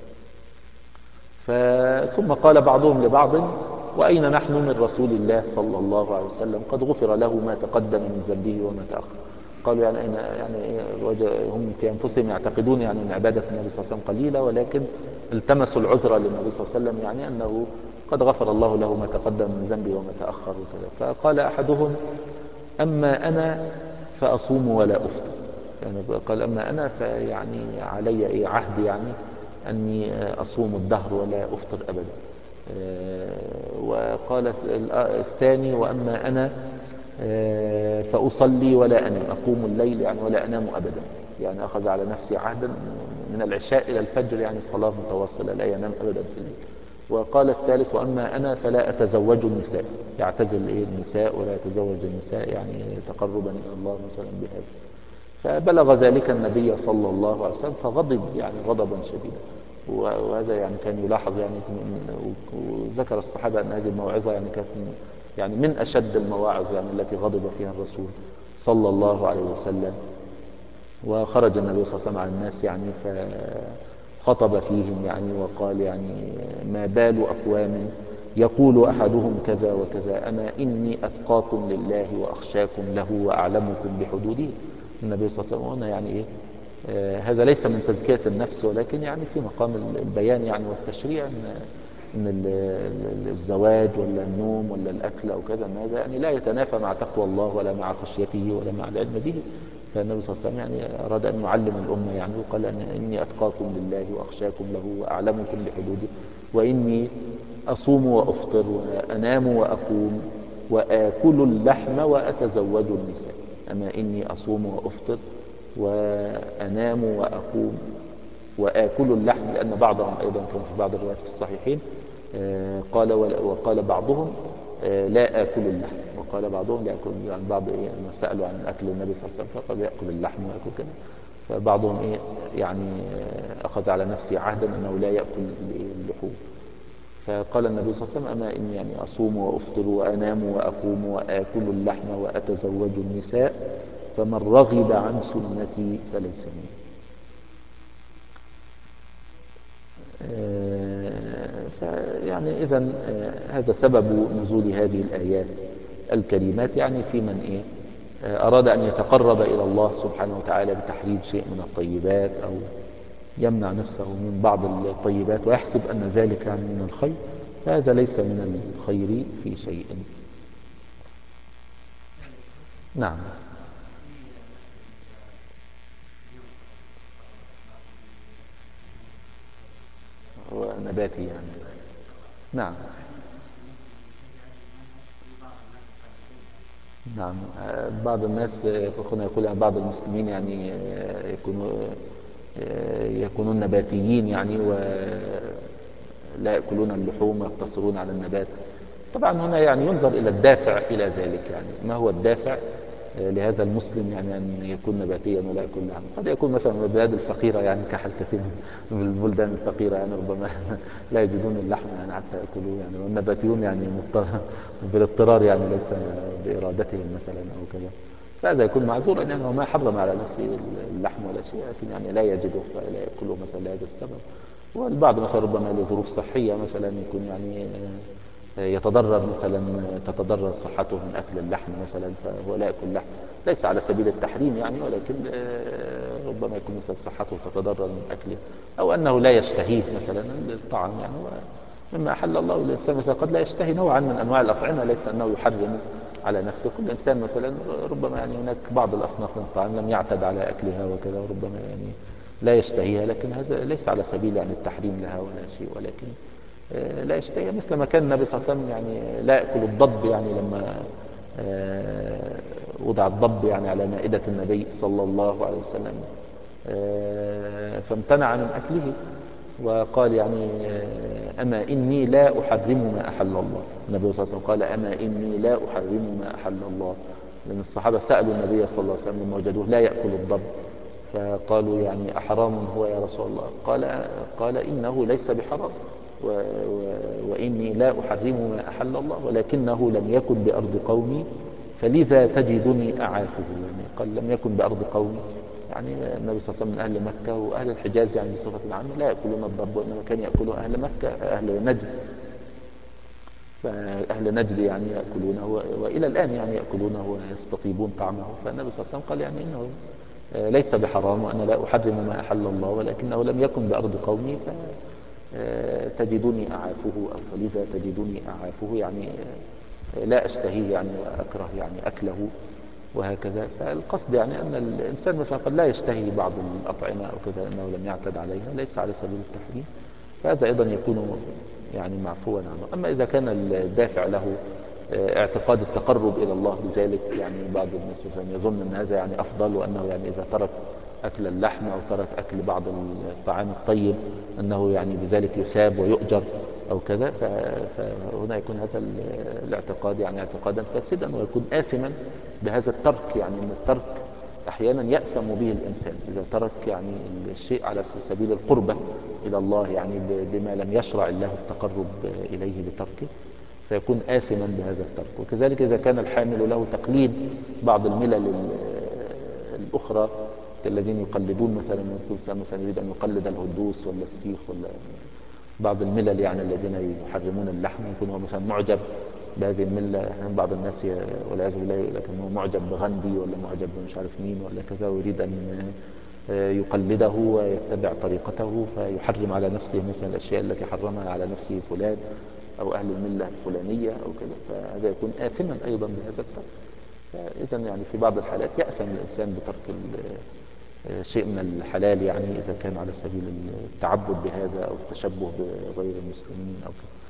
ثم قال بعضهم لبعض: وأين نحن من رسول الله صلى الله عليه وسلم؟ قد غفر له ما تقدم من ذنبه وما تأخر. قالوا يعني أين يعني هم في أنفسهم يعتقدون يعني أن عبادة النبي صلى الله عليه وسلم قليلة، ولكن التمسوا العذر للنبي صلى الله عليه وسلم، يعني أنه قد غفر الله له ما تقدم من ذنبه وما تأخر وكذا. فقال أحدهم: أما أنا فأصوم ولا أفطر. يعني قال: أما أنا فيعني علي عهد يعني أني أصوم الدهر ولا أفطر أبدا. وقال الثاني: وأما أنا فأصلي ولا أنام، أقوم الليل يعني ولا أنام أبدا. يعني أخذ على نفسي عهدا من العشاء إلى الفجر يعني صلاة متواصلة لا ينام أبدا في الليل. وقال الثالث: وأما أنا فلا أتزوج النساء، يعتزل النساء ولا يتزوج النساء يعني تقربا إلى الله مثلا بهذا. فبلغ ذلك النبي صلى الله عليه وسلم فغضب يعني غضبا شديدا. وهذا يعني كان يلاحظ يعني، وذكر الصحابة أن هذه الموعظة يعني كانت يعني من أشد المواعظ يعني التي غضب فيها الرسول صلى الله عليه وسلم. وخرج النبي صلى الله عليه وسلم على الناس يعني فخطب فيهم يعني وقال يعني: ما بال أقوام يقول أحدهم كذا وكذا، أما إني أتقاكم لله وأخشاكم له وأعلمكم بحدوده. النبي صلى الله عليه وسلم هنا يعني هذا ليس من تزكية النفس، ولكن يعني في مقام البيان يعني والتشريع، ان الزواج ولا النوم ولا الاكل او كذا، ان هذا يعني لا يتنافى مع تقوى الله ولا مع خشيته ولا مع العلم به. فالنبي صلى الله عليه وسلم يعني اراد ان يعلم الامه يعني، وقال: اني اتقاكم لله واخشاكم له واعلمكم بحدوده، واني اصوم وافطر وانام واقوم واكل اللحم واتزوج النساء. اما اني اصوم وافطر وانام واقوم وآكل اللحم، لأن بعضهم أيضا كان في بعض الروايات في الصحيحين قال وقال بعضهم لا آكل اللحم، وقال بعضهم لا آكل. يعني بعض لما سألوا عن أكل النبي صلى الله عليه وسلم فقال: يأكل اللحم ويأكل كذا. فبعضهم يعني أخذ على نفسه عهدا أنه لا يأكل اللحوم. فقال النبي صلى الله عليه وسلم: أما إني يعني أصوم وأفطر وأنام وأقوم وآكل اللحم وأتزوج النساء، فمن رغب عن سنتي فليس مني. فيعني إذن هذا سبب نزول هذه الآيات الكريمات، يعني في من أراد أن يتقرب إلى الله سبحانه وتعالى بتحريم شيء من الطيبات، أو يمنع نفسه من بعض الطيبات ويحسب أن ذلك يعني من الخير، فهذا ليس من الخير في شيء. نعم. هو نباتي يعني. نعم. نعم. بعض الناس أخونا يقول يعني بعض المسلمين يعني يكونون نباتيين يعني ولا يأكلون اللحوم ويقتصرون على النبات. طبعا هنا يعني ينظر إلى الدافع إلى ذلك، يعني ما هو الدافع لهذا المسلم يعني أن يكون نباتيا ولا يأكل لحم؟ قد يكون مثلا من البلاد الفقيرة يعني كحال كثير من البلدان الفقيرة يعني ربما لا يجدون اللحم يعني حتى يأكلوه يعني، والنباتيون يعني بالاضطرار يعني ليس بإرادتهم مثلا أو كذا. فهذا يكون معذورا يعني، وما حرم على نفسه اللحم ولا شيء، لكن يعني لا يجده فلا يأكله مثلا لهذا السبب. والبعض مثلا ربما لظروف صحية مثلا يكون يعني يتضرر مثلا، تتضرر صحته من أكل اللحم مثلا، فهو لا يأكل لحم، ليس على سبيل التحريم يعني، ولكن ربما يكون مثلا صحته تتضرر من أكله، أو أنه لا يشتهيه مثلا الطعام يعني مما أحل الله. والإنسان مثلا قد لا يشتهي نوعا من أنواع الأطعمة، ليس أنه يحرم على نفسه. كل إنسان مثلا ربما يعني هناك بعض الأصناف من الطعام لم يعتد على أكلها وكذا، وربما يعني لا يشتهيها، لكن هذا ليس على سبيل يعني التحريم لها ولا شيء، ولكن لا يشتهيها. مثل ما كان النبي صلى الله عليه وسلم يعني لا يأكل الضب، يعني لما وضع الضب يعني على مائدة النبي صلى الله عليه وسلم فامتنع من أكله وقال يعني أما إني لا أحرم ما أحل الله. النبي صلى الله عليه وسلم قال أما إني لا أحرم ما أحل الله، لأن الصحابة سألوا النبي صلى الله عليه وسلم لما وجدوه لا يأكل الضب، فقالوا يعني أحرام هو يا رسول الله؟ قال إنه ليس بحرام، وإني لا أحرم ما أحل الله، ولكنه لم يكن بأرض قومي فلذا تجدني أعافه. يعني قال لم يكن بأرض قومي، يعني النبي صلى الله عليه وسلم من أهل مكة وأهل الحجاز يعني بصفة عامة لا يأكلون الضب، وإنما كان يأكله أهل مكة أهل نجد. فأهل نجد يعني يأكلونه، وإلى الآن يعني يأكلونه ويستطيبون طعمه. فالنبي صلى الله عليه وسلم قال يعني إنه ليس بحرام، وأنا لا أحرم ما أحل الله، ولكنه لم يكن بأرض قومي فتجدني أعافه، أو فلذا تجدني أعافه، يعني لا أشتهيه يعني وأكره يعني أكله وهكذا. فالقصد يعني أن الإنسان مثلا قد لا يشتهي بعض الأطعمة أو كذا أنه لم يعتد عليها، ليس على سبيل التحريم، فهذا أيضا يكون يعني معفوا عنه. أما إذا كان الدافع له اعتقاد التقرب إلى الله بذلك، يعني بعض الناس مثلا يظن أن هذا يعني أفضل، وأنه يعني إذا ترك أكل اللحم أو ترك أكل بعض الطعام الطيب أنه يعني بذلك يثاب ويؤجر أو كذا، فهنا يكون هذا الاعتقاد يعني اعتقادا فاسدا، ويكون آثما بهذا الترك. يعني أن الترك أحيانا يأثم به الإنسان إذا ترك يعني الشيء على سبيل القربة إلى الله، يعني بما لم يشرع الله التقرب إليه بتركه، فيكون آثما بهذا الترك. وكذلك إذا كان الحامل له تقليد بعض الملل الأخرى كالذين يقلدون مثلا، يكون مثلا يريد أن يقلد الهندوس ولا السيخ ولا بعض الملل يعني الذين يحرمون اللحم، يكون هو مثلا معجب بهذه الملة. أحيانا بعض الناس والعياذ بالله يقول لك أنه معجب بغاندي ولا معجب بمش عارف مين ولا كذا، ويريد أن يقلده ويتبع طريقته، فيحرم على نفسه مثلا الأشياء التي حرمها على نفسه فلان أو أهل الملة الفلانية أو كذا، فهذا يكون آثما أيضا بهذا الترك. فإذا يعني في بعض الحالات يأثم الإنسان بترك شيء من الحلال، يعني إذا كان على سبيل التعبد بهذا أو التشبه بغير المسلمين أو كذا.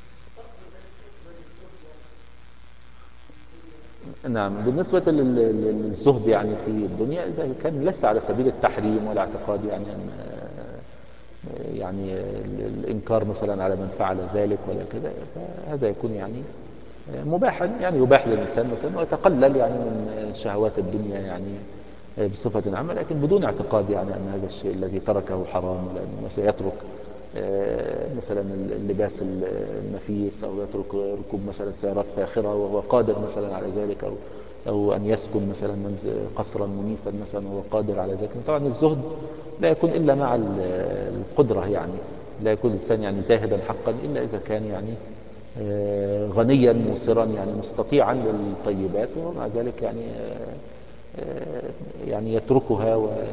نعم. بالنسبة للزهد يعني في الدنيا، إذا كان ليس على سبيل التحريم ولا اعتقاد يعني أن يعني الإنكار مثلا على من فعل ذلك ولا كذا، فهذا يكون يعني مباحا، يعني يباح للإنسان مثلا ويتقلل يعني من شهوات الدنيا يعني بصفة عامة، لكن بدون اعتقاد يعني أن هذا الشيء الذي تركه حرام، لأنه مثلا يترك مثلا اللباس النفيس، أو يترك ركوب مثلا سيارات فاخرة وهو قادر مثلا على ذلك، أو أن يسكن مثلا قصرا منيفا مثلا وهو قادر على ذلك. طبعا الزهد لا يكون إلا مع القدرة، يعني لا يكون الإنسان يعني زاهدا حقا إلا إذا كان يعني غنيا موسرا يعني مستطيعا للطيبات، ومع ذلك يعني يعني يتركها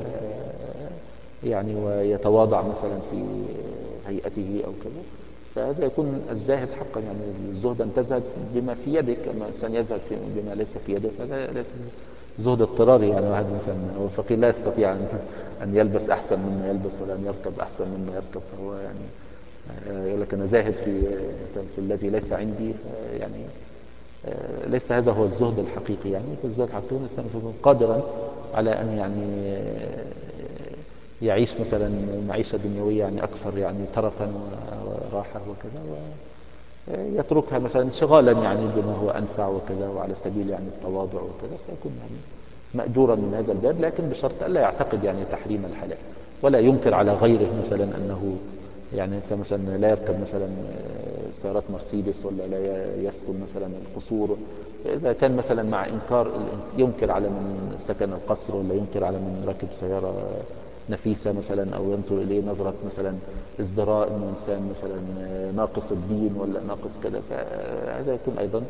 يعني ويتواضع مثلا في هيئته أو كذا، فهذا يكون الزاهد حقا. يعني الزهد أن تزهد بما في يدك، أما الإنسان يزهد بما ليس في يده فهذا ليس زهد اضطراري. يعني واحد مثلا هو فقير لا يستطيع أن يلبس أحسن مما يلبس ولا أن يركب أحسن مما يركب، فهو يعني يقول لك أنا زاهد في الذي ليس عندي، يعني ليس هذا هو الزهد الحقيقي. يعني الزهد الحقيقي الإنسان يكون قادرا على أن يعني يعيش مثلا معيشة دنيوية يعني أكثر يعني ترفا وراحة وكذا، ويتركها مثلا انشغالا يعني بما هو أنفع وكذا، وعلى سبيل يعني التواضع وكذا، فيكون يعني مأجورا من هذا الباب، لكن بشرط ألا يعتقد يعني تحريم الحلال، ولا ينكر على غيره مثلا أنه يعني الإنسان مثلا لا يركب مثلا سيارات مرسيدس، ولا لا يسكن مثلا القصور. إذا كان مثلا مع إنكار، ينكر على من سكن القصر، ولا ينكر على من ركب سيارة نفيسة مثلا، أو ينظر إليه نظرة مثلا ازدراء، إنه إنسان مثلا ناقص الدين ولا ناقص كذا، فهذا يكون أيضا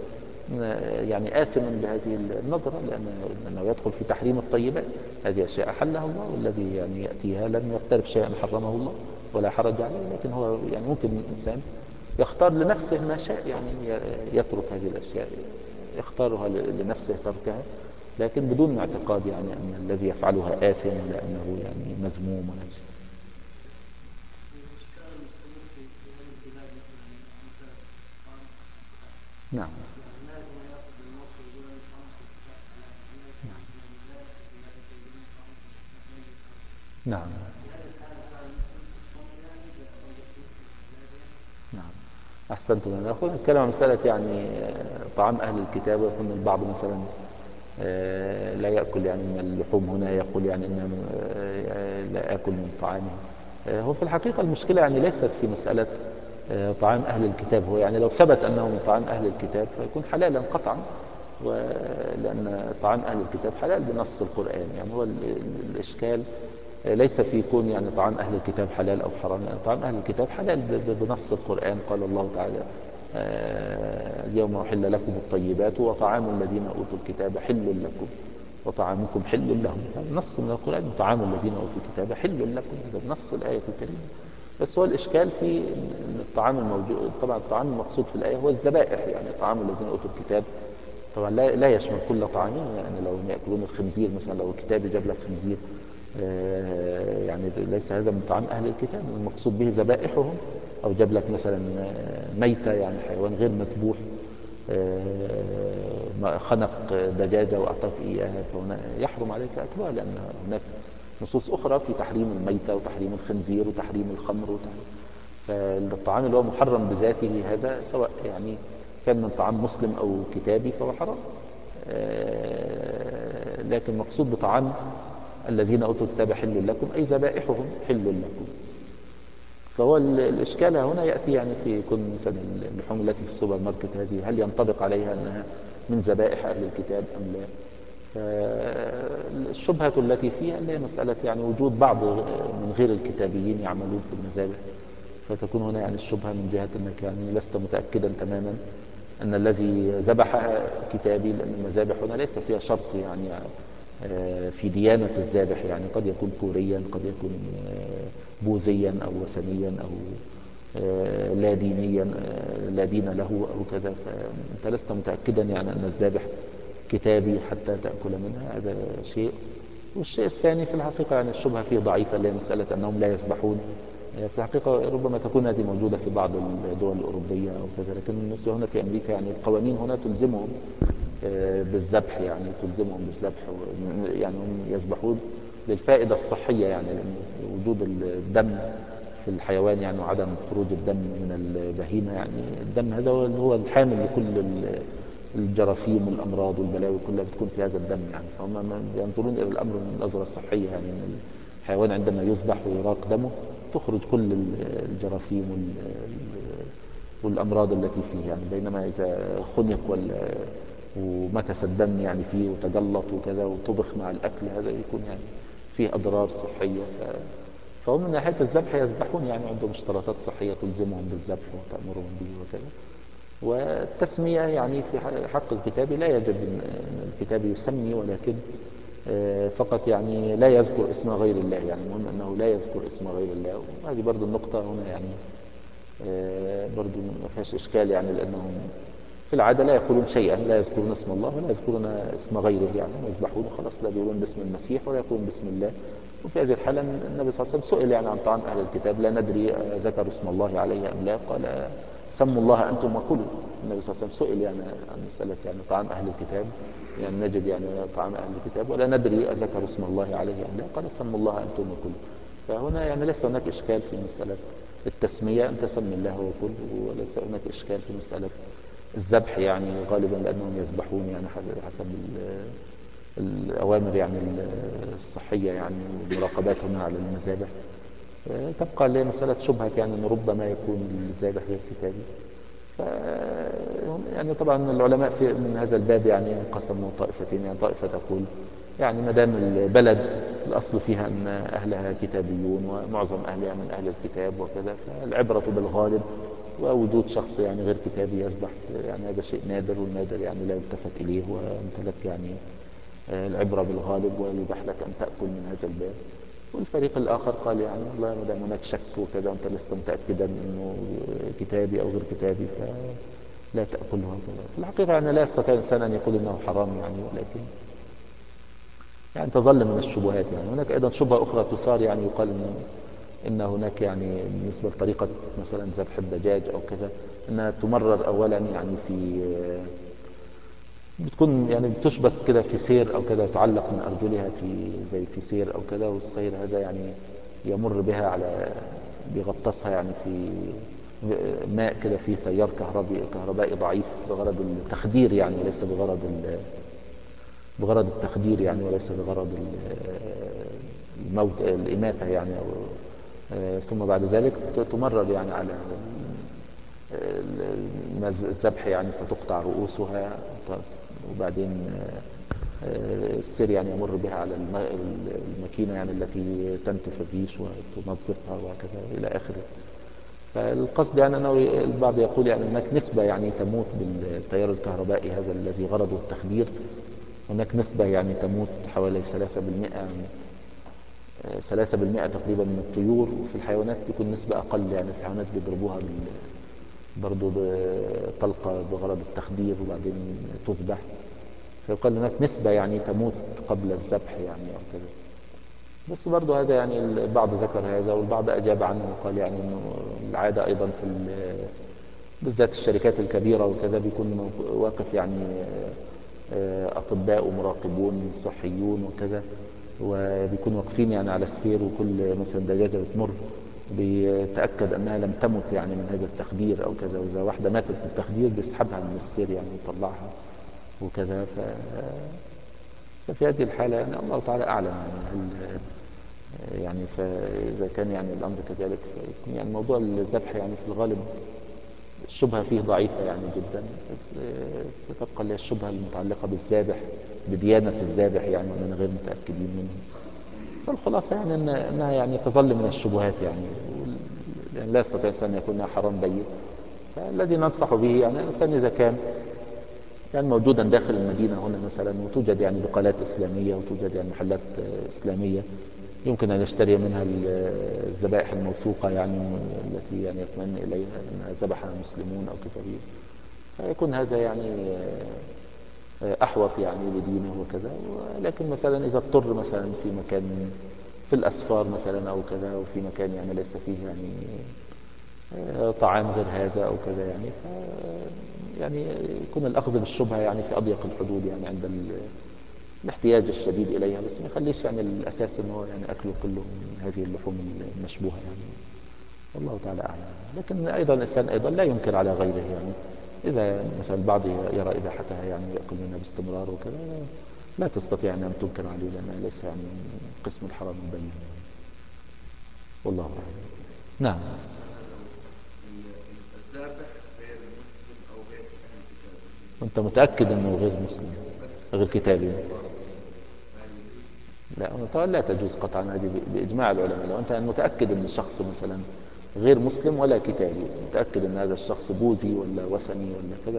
يعني آثما بهذه النظرة، لأنه يدخل في تحريم الطيبات. هذه أشياء أحلها الله، والذي يعني يأتيها لم يقترف شيئا حرمه الله ولا حرج عليه. لكن هو يعني ممكن الإنسان يختار لنفسه ما شاء، يعني يترك هذه الأشياء، يختارها لنفسه تركها، لكن بدون اعتقاد يعني أن الذي يفعلها آثم ولا أنه يعني مذموم ولا شيء. الإشكال المستمر في هذه البلاد مثلا نعم. يعني هناك ما يأخذ بالنص ويقول أن طعام في الكتاب حلال، هناك من بلاد الله وفي بلاد يقولون طعام في الكتاب لا يجوز. نعم. في هذه الحالة فعلا المسلم في الصوم يعني أو يقول في بلادهم. نعم. أحسنتم. أنا أقول نتكلم عن مسألة يعني طعام أهل الكتاب، ويكون البعض مثلا لا يأكل يعني من اللحوم، هنا يقول يعني إن لا آكل من طعامهم. هو في الحقيقة المشكلة يعني ليست في مسألة طعام أهل الكتاب. هو يعني لو ثبت أنه من طعام أهل الكتاب فيكون حلالا قطعا، ولأن طعام أهل الكتاب حلال بنص القرآن. يعني هو الإشكال ليس في كون يعني طعام أهل الكتاب حلال أو حرام، لأن طعام أهل الكتاب حلال بنص القرآن. قال الله تعالى اليوم أحل لكم الطيبات وطعام الذين أوتوا الكتاب حل لكم وطعامكم حل لهم. نص من القرآن طعام الذين أوتوا الكتاب حل لكم، هذا نص الآية الكريمة. بس هو الإشكال في الطعام الموجود. طبعا الطعام المقصود في الآية هو الذبائح، يعني طعام الذين أوتوا الكتاب طبعا لا يشمل كل طعام. يعني لو يأكلون الخنزير مثلا، لو الكتاب جاب لك خنزير يعني ليس هذا من طعام أهل الكتاب، المقصود به ذبائحهم. أو جاب لك مثلا ميتة، يعني حيوان غير مذبوح، خنق دجاجة وأعطاك إياها، فهنا يحرم عليك أكلها، لأن هناك نصوص أخرى في تحريم الميتة وتحريم الخنزير وتحريم الخمر فالطعام اللي هو محرم بذاته هذا، سواء يعني كان من طعام مسلم أو كتابي فهو حرام. لكن المقصود بطعام الذين أوتوا الكتاب حل لكم أي ذبائحهم حل لكم. فهو الإشكال هنا يأتي يعني في كون مثلا اللحوم التي في السوبر ماركت هذه، هل ينطبق عليها أنها من ذبائح أهل الكتاب أم لا؟ فالشبهة التي فيها اللي هي مسألة يعني وجود بعض من غير الكتابيين يعملون في المذابح، فتكون هنا يعني الشبهة من جهة أنك يعني لست متأكدا تماما أن الذي ذبحها كتابي، لأن المذابح هنا ليس فيها شرط يعني في ديانة الذابح. يعني قد يكون كوريا، قد يكون بوذيا أو وثنيا أو لا دينيا لا دين له أو كذا، فأنت لست متأكدا يعني أن الذابح كتابي حتى تأكل منها. هذا شيء. والشيء الثاني في الحقيقة يعني الشبهة فيه ضعيفة، اللي هي مسألة أنهم لا يذبحون. في الحقيقة ربما تكون هذه موجودة في بعض الدول الأوروبية أو كذا، لكن بالنسبة هنا في أمريكا يعني القوانين هنا تلزمهم بالذبح، يعني تلزمهم بالذبح، يعني هم يذبحون للفائدة الصحية، يعني لأن وجود الدم في الحيوان يعني وعدم خروج الدم من البهيمة، يعني الدم هذا هو الحامل لكل الجراثيم والأمراض والبلاوي كلها بتكون في هذا الدم. يعني فهم ينظرون إلى الأمر من نظرة صحية، يعني إن الحيوان عندما يذبح ويراق دمه تخرج كل الجراثيم والأمراض التي فيه. يعني بينما إذا خنق ومكث الدم يعني فيه وتجلط وكذا وطبخ مع الأكل، هذا يكون يعني فيه أضرار صحية. فهم من ناحية الذبح يذبحون، يعني عندهم اشتراطات صحية تلزمهم بالذبح وتأمرهم به وكذا. والتسمية يعني في حق الكتابي لا يجب أن الكتابي يسمي، ولكن فقط يعني لا يذكر اسم غير الله. يعني المهم أنه لا يذكر اسم غير الله. وهذه برضو النقطة هنا يعني برضو ما فيهاش إشكال، يعني لأنهم في العادة لا يقولون شيئا، لا يذكرون اسم الله ولا يذكرون اسم غيره. يعني يذبحون خلاص، لا بيقولون باسم المسيح ولا يقولون باسم الله. وفي هذه الحالة النبي صلى الله عليه وسلم سئل يعني عن طعام أهل الكتاب، لا ندري ذكروا اسم الله عليه أم لا، قال سموا الله أنتم وكلوا. النبي صلى الله عليه وسلم سئل يعني عن مسألة يعني طعام أهل الكتاب، يعني نجد يعني طعام أهل الكتاب ولا ندري أذكروا اسم الله عليه أم لا، قال سموا الله أنتم وكلوا. فهنا يعني ليس هناك إشكال في مسألة التسمية، أن تسمي الله وكل، وليس هناك إشكال في مسألة الذبح، يعني غالبا لأنهم يذبحون يعني حسب الأوامر يعني الصحية يعني ومراقبات هنا على المذابح. تبقى لي مسألة شبهة يعني أنه ربما يكون الذابح غير كتابي. ف يعني طبعا العلماء في من هذا الباب يعني انقسموا طائفتين. يعني طائفة تقول يعني ما دام البلد الأصل فيها أن أهلها كتابيون ومعظم أهلها من أهل الكتاب وكذا، فالعبرة بالغالب ووجود شخص يعني غير كتابي يذبح يعني هذا شيء نادر، والنادر يعني لا يلتفت إليه، وأنت لك يعني العبرة بالغالب، ويباح لك أن تأكل من هذا الباب. والفريق الآخر قال يعني والله ما دام هناك شك وكذا وأنت لست متأكدا أنه كتابي أو غير كتابي فلا تأكله هكذا. في الحقيقة يعني لا يستطيع الإنسان أن يقول أنه حرام يعني، ولكن يعني تظل من الشبهات. يعني هناك أيضا شبهة أخرى تثار، يعني يقال إن هناك يعني بالنسبة لطريقة مثلا ذبح الدجاج أو كذا أنها تمرر أولا يعني في بتكون يعني بتشبك كده في سير أو كذا، تعلق من أرجلها في زي في سير أو كذا، والسير هذا يعني يمر بها على بيغطسها يعني في ماء كده فيه تيار كهربائي ضعيف بغرض التخدير يعني، وليس بغرض التخدير يعني، وليس بغرض الموت الإماتة يعني، أو ثم بعد ذلك تمرر يعني على الذبح يعني، فتقطع رؤوسها، وبعدين السير يعني يمر بها على الماكينة يعني التي تنتف الريش وتنظفها وهكذا إلى آخره. فالقصد يعني أنه البعض يقول يعني هناك نسبة يعني تموت بالتيار الكهربائي هذا الذي غرضه التخدير، هناك نسبة يعني تموت حوالي 3% تقريبا من الطيور، وفي الحيوانات بيكون نسبة أقل يعني، الحيوانات بيضربوها برضو بطلقة بغرض التخدير وبعدين تذبح، فيقال هناك نسبة يعني تموت قبل الذبح يعني أو كذا. بس برضو هذا يعني البعض ذكر هذا، والبعض أجاب عنه وقال يعني أنه العادة أيضا في بالذات الشركات الكبيرة وكذا بيكون واقف يعني أطباء ومراقبون صحيون وكذا، وبيكونوا واقفين يعني على السير، وكل مثلا دجاجة بتمر بيتأكد أنها لم تمت يعني من هذا التخدير أو كذا، وإذا واحدة ماتت من التخدير بيسحبها من السير يعني ويطلعها وكذا. ففي هذه الحالة يعني الله تعالى أعلم يعني هل يعني فإذا كان يعني الأمر كذلك فيكون يعني موضوع الذبح يعني في الغالب الشبهة فيه ضعيفة يعني جدا، بس تبقى اللي هي الشبهة المتعلقة بالذابح بديانة الذابح يعني، وأننا غير متأكدين منه. فالخلاصة يعني أنها يعني تظل من الشبهات يعني، يعني لا يستطيع الإنسان أن يكون حرام بين. فالذي ننصح به يعني الإنسان إذا كان يعني موجودا داخل المدينة هنا مثلا، وتوجد يعني بقالات إسلامية وتوجد يعني محلات إسلامية يمكن أن يشتري منها الذبائح الموثوقة يعني، التي يعني يطمئن إليها أنها ذبحها مسلمون أو كتابيون، فيكون هذا يعني أحوط يعني لدينه وكذا. ولكن مثلا إذا اضطر مثلا في مكان في الأسفار مثلا أو كذا، أو في مكان يعني ليس فيه يعني طعام غير هذا أو كذا يعني، يعني يكون الأخذ بالشبهة يعني في أضيق الحدود يعني عند الاحتياج الشديد إليها، بس ما يخليش يعني الأساس إنه يعني أكله كله من هذه اللحوم المشبوهة يعني. والله تعالى أعلم. لكن أيضا الإنسان أيضا لا ينكر على غيره يعني، إذا مثلا البعض يرى إباحتها يعني يأكل منها باستمرار وكذا، لا تستطيع أن تنكر عليه، لأنها ليس يعني من قسم الحرام البين يعني. والله أعلم. نعم. الذابح غير مسلم أو غير أهل كتاب، وأنت متأكد أنه غير مسلم غير كتابي؟ فهل يجوز؟ لا طبعا لا تجوز قطعا، هذه بإجماع العلماء. لو أنت متأكد أن الشخص مثلا غير مسلم ولا كتابي، متأكد أن هذا الشخص بوذي ولا وثني ولا كذا،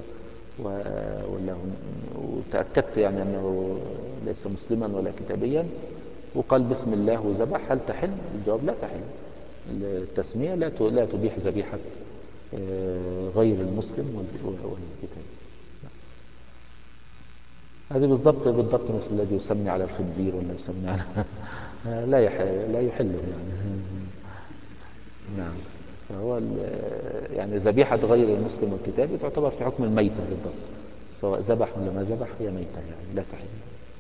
وتأكدت يعني أنه ليس مسلما ولا كتابيا، وقال بسم الله وذبح، هل تحل؟ الجواب لا تحل. التسمية لا تبيح ذبيحة غير المسلم والكتابي. هذه بالضبط مثل الذي يسمي على الخنزير ولا يسمي على لا يحله يعني. نعم. فهو يعني ذبيحة غير المسلم والكتابي تعتبر في حكم الميتة بالضبط، سواء ذبح ولا ما ذبح هي ميتة يعني لا تحل،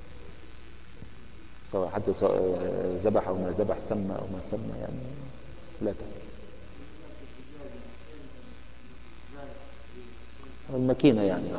سواء حتى سواء ذبح أو ما ذبح، سمى أو ما سمى يعني لا تحل. الماكينة يعني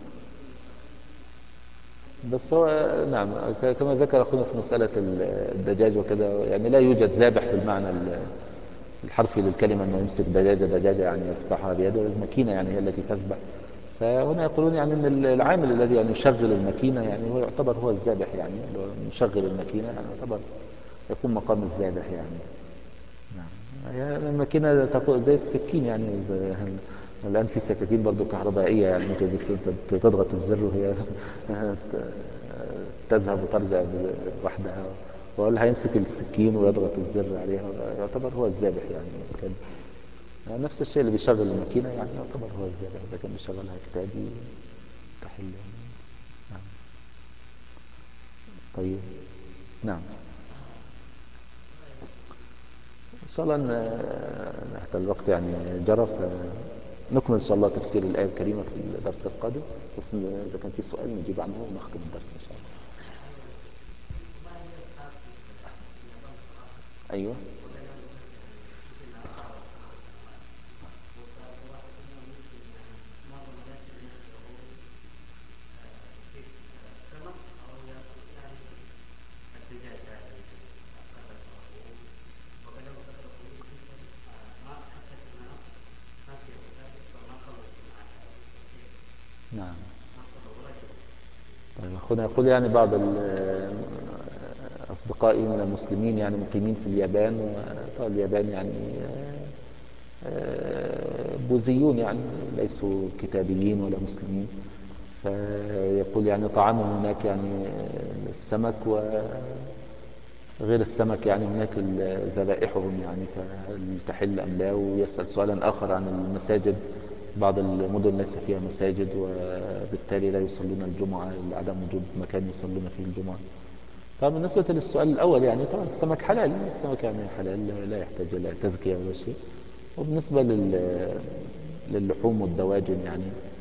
بس هو نعم كما ذكر أخونا في مسألة الدجاج وكذا، يعني لا يوجد ذابح بالمعنى الحرفي للكلمة، أنه يمسك دجاجة يعني يذبحها بيده، الماكينة يعني هي التي تذبح. فهنا يقولون يعني أن العامل الذي يعني يشغل الماكينة يعني هو يعتبر هو الذابح يعني، مشغل الماكينة يعني يعتبر يقوم مقام الذابح يعني. نعم. يعني الماكينة تقول زي السكين يعني الآن في سكاكين برضو كهربائية يعني ممكن بس تضغط الزر وهي تذهب وترجع لوحدها، ولا هيمسك السكين ويضغط الزر عليها، يعتبر هو الذابح يعني كان يعني نفس الشيء اللي بيشغل الماكينة يعني يعتبر هو الذابح إذا كان بيشغلها كتابي تحل يعني. نعم. طيب. نعم. إن شاء الله حتى الوقت يعني جرى، فنكمل إن شاء الله تفسير الآية الكريمة في الدرس القادم، بس إذا كان في سؤال نجيب عنه ونختم الدرس إن شاء الله. والله أستاذ في اليابان صراحة أيوه. وجدنا مثل أعراض وكذا وسنوات، والواحد منهم يمكن يعني معظم الناس هناك هو كيف سمك أو يأكل يعني الدجاج هذه أكلت معروف، وقالوا فترة طويلة جدا ما حتى الجماعة ما فيها مساجد فما صلوا الجماعات هذه، فكيف نعم. ما صلوا ولا جمعة. طيب أخونا يقول يعني بعض أصدقائي من المسلمين يعني مقيمين في اليابان، وطبعا اليابان يعني بوذيون يعني ليسوا كتابيين ولا مسلمين، فيقول يعني طعامهم هناك يعني السمك، وغير السمك يعني هناك ذبائحهم يعني فهل تحل أم لا، ويسأل سؤالا آخر عن المساجد. بعض المدن ليس فيها مساجد وبالتالي لا يصلون الجمعة لعدم وجود مكان يصلون فيه الجمعة. طبعا بالنسبة للسؤال الأول يعني طبعا السمك حلال، السمك يعني حلال لا يحتاج إلى تزكية ولا شيء. وبالنسبة للحوم والدواجن يعني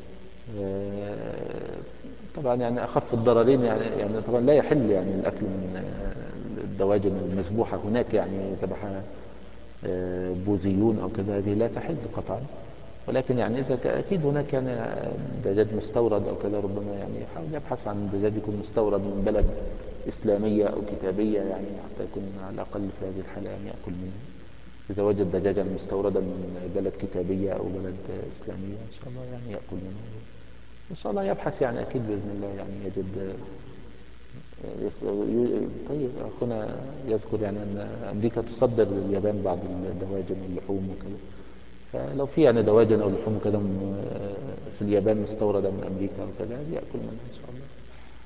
آه، طبعا يعني أخف الضررين يعني طبعا لا يحل يعني الأكل من الدواجن المذبوحة هناك يعني ذبحها بوذيون أو كذا، هذه لا تحل قطعا. ولكن يعني إذا أكيد هناك يعني دجاج مستورد أو كذا، ربما يعني يحاول يبحث عن دجاج يكون مستورد من بلد إسلامية أو كتابية يعني حتى يكون على الأقل في هذه الحالة يعني يأكل منه. إذا وجد دجاجا مستوردا من بلد كتابية أو بلد إسلامية إن شاء الله يعني يأكل منه. إن شاء الله يبحث يعني أكيد بإذن الله يعني يجد. طيب أخونا يذكر يعني أن أمريكا تصدر لليابان بعض الدواجن واللحوم وكذا، فلو في يعني دواجن أو لحوم كذا في اليابان مستوردة من أمريكا وكذا يأكل منها إن شاء الله.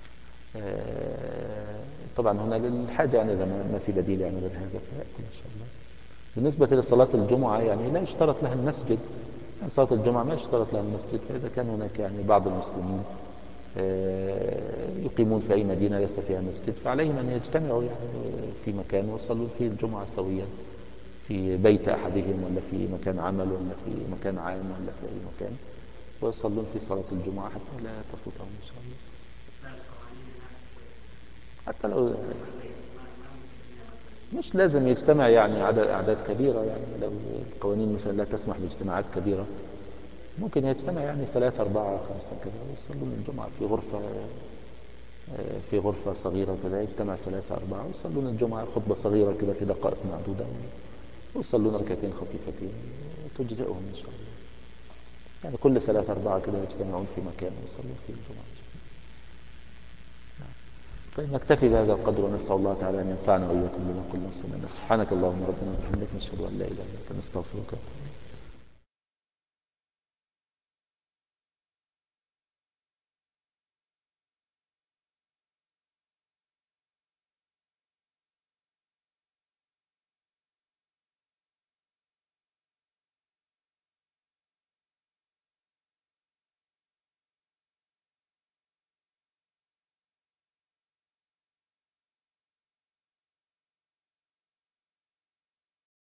طبعا هنا للحاجة يعني إذا ما في بديل يعني غير هذا فيأكل إن شاء الله. بالنسبة لصلاة الجمعة يعني لا يشترط لها المسجد، يعني صلاة الجمعة ما يشترط لها المسجد، فإذا كان هناك يعني بعض المسلمين يقيمون في أي مدينة ليس فيها مسجد فعليهم أن يجتمعوا يعني في مكان ويصلوا فيه الجمعة سويا في بيت أحدهم ولا في مكان عمل ولا في مكان عام ولا في أي مكان، ويصلون في صلاة الجمعة حتى لا تفوتهم إن شاء الله. لا القوانين هناك كويسة، حتى لو جنب البيت ما مستثنية مثلا مش لازم يجتمع يعني أعداد كبيرة، يعني لو القوانين مثلا لا تسمح باجتماعات كبيرة ممكن يجتمع يعني 3 4 5 كذا ويصلون الجمعة في غرفة، في غرفة صغيرة كذا يجتمع 3 4 ويصلون الجمعة خطبة صغيرة كذا في دقائق معدودة ويصلون ركعتين خفيفتين وتجزئهم إن شاء الله. يعني كل 3 4 كذا يجتمعون في مكان ويصلون فيه الجمعة. طيب نكتفي بهذا القدر ونسأل الله تعالى أن ينفعنا وإياكم بما قلنا وسمعنا. سبحانك اللهم ربنا وبحمدك نشهد أن لا إله إلا أنت نستغفرك.